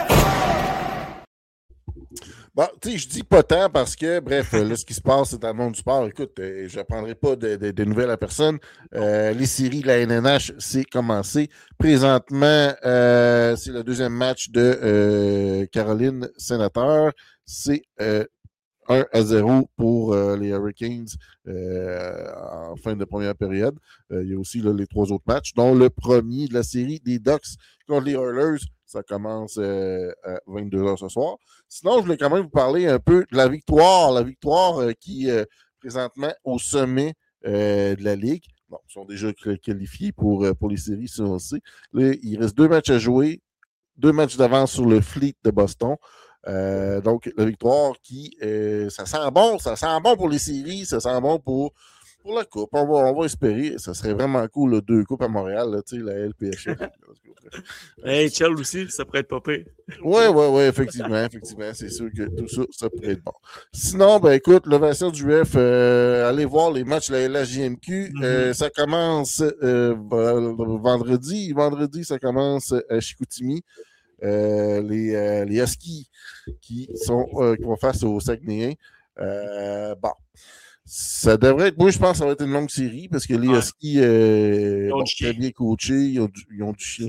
Bon, tu sais, je dis pas tant parce que, bref, là, ce qui se passe, c'est dans le monde du sport. Écoute, je n'apprendrai pas de nouvelles à personne. Les séries, la NNH, c'est commencé. Présentement, c'est le deuxième match de Caroline Sénateur. C'est 1-0 pour les Hurricanes en fin de première période. Il y a aussi là, les 3 autres matchs, dont le premier de la série des Ducks contre les Oilers. Ça commence à 22h ce soir. Sinon, je voulais quand même vous parler un peu de la victoire. La victoire qui est présentement au sommet de la Ligue. Bon, ils sont déjà qualifiés pour les séries, ça on sait. Là, il reste 2 matchs à jouer. 2 matchs d'avance sur le Fleet de Boston. Donc, la victoire qui, ça sent bon pour les séries, ça sent bon pour la Coupe. On va espérer. Ça serait vraiment cool, là, 2 coupes à Montréal, là, la LPHF. Hey, Chell aussi, ça pourrait être pas pire. Oui, effectivement. C'est sûr que tout ça, ça pourrait être bon. Sinon, ben écoute, l'ovation du UF, allez voir les matchs de la LHJMQ. Ça commence vendredi. Vendredi, ça commence à Chicoutimi. Les Huskies qui vont face aux Saguenayens. Bon. Ça devrait être. Moi, je pense que ça va être une longue série parce que les Huskies sont très bien coachés. Ils ont du chien.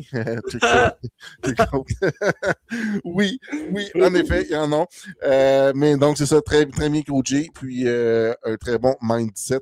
Oui, en effet, ils en ont. Mais donc, c'est ça, très, très bien coaché. Puis, un très bon mindset.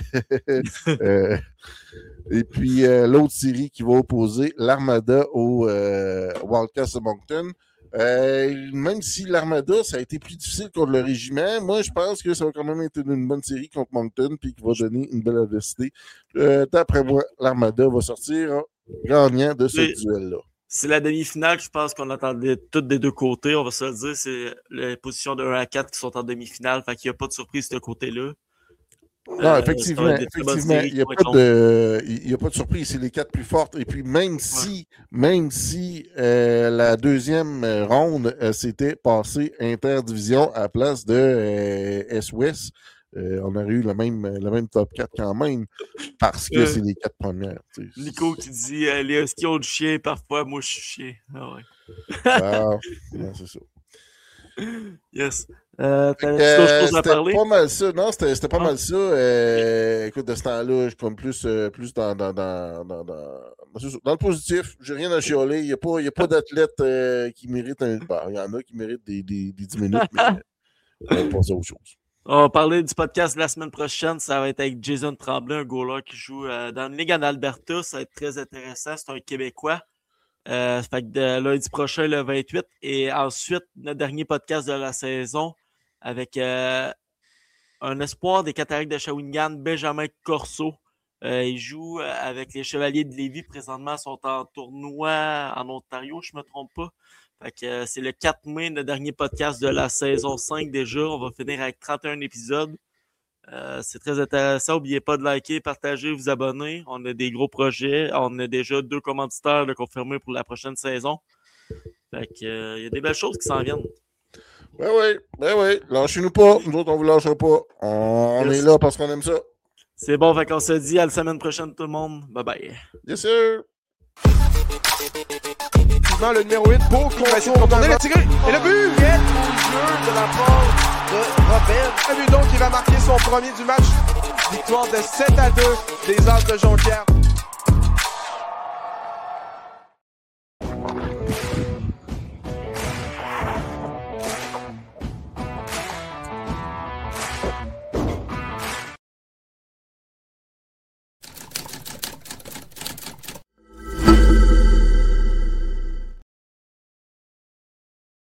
Et puis, l'autre série qui va opposer l'Armada au Wildcats de Moncton. Même si l'Armada, ça a été plus difficile contre le régiment, moi, je pense que ça va quand même être une bonne série contre Moncton puis qui va donner une belle adversité. D'après moi, l'Armada va sortir gagnant de ce duel-là. C'est la demi-finale, je pense qu'on attendait toutes des deux côtés, on va se le dire. C'est les positions de 1 à 4 qui sont en demi-finale, fait qu'il n'y a pas de surprise de ce côté-là. Non, effectivement, il n'y a pas de surprise, c'est les 4 plus fortes. Et puis, même si la deuxième ronde s'était passée interdivision à la place de S-Ouest, on aurait eu le même top 4 quand même, parce que c'est les 4 premières. Nico qui dit les Huskies ont du chien, parfois, moi je suis chien. Ah ouais. Non, c'est ça. Yes. T'as d'autres choses à parler? Pas mal ça. Non, c'était pas mal ça. Écoute, de ce temps-là, je suis comme plus dans le positif. J'ai rien à chialer. Il n'y a pas d'athlète qui mérite un. Il y en a qui méritent des 10 minutes, mais on va passer à autre chose. On va parler du podcast de la semaine prochaine. Ça va être avec Jason Tremblay, un goaler qui joue dans une ligue en Alberta. Ça va être très intéressant. C'est un Québécois. Fait que lundi prochain, le 28. Et ensuite, notre dernier podcast de la saison avec un espoir des Cataractes de Shawinigan, Benjamin Corso. Il joue avec les Chevaliers de Lévis. Présentement, ils sont en tournoi en Ontario, je ne me trompe pas. Fait que c'est le 4 mai, le dernier podcast de la saison 5 déjà. On va finir avec 31 épisodes. C'est très intéressant. N'oubliez pas de liker, partager, vous abonner. On a des gros projets. On a déjà 2 commanditaires confirmés pour la prochaine saison. Fait que il y a des belles choses qui s'en viennent. Ben oui. Lâchez-nous pas. Nous autres, on vous lâchera pas. On est là parce qu'on aime ça. C'est bon, fait qu'on se dit à la semaine prochaine, tout le monde. Bye bye. Yes, sir. Le numéro 8 pour contourner le tiré. Et le but est au jeu de la part de Robert. Un but donc qui va marquer son premier du match. Victoire de 7-2 des As de Jonquière.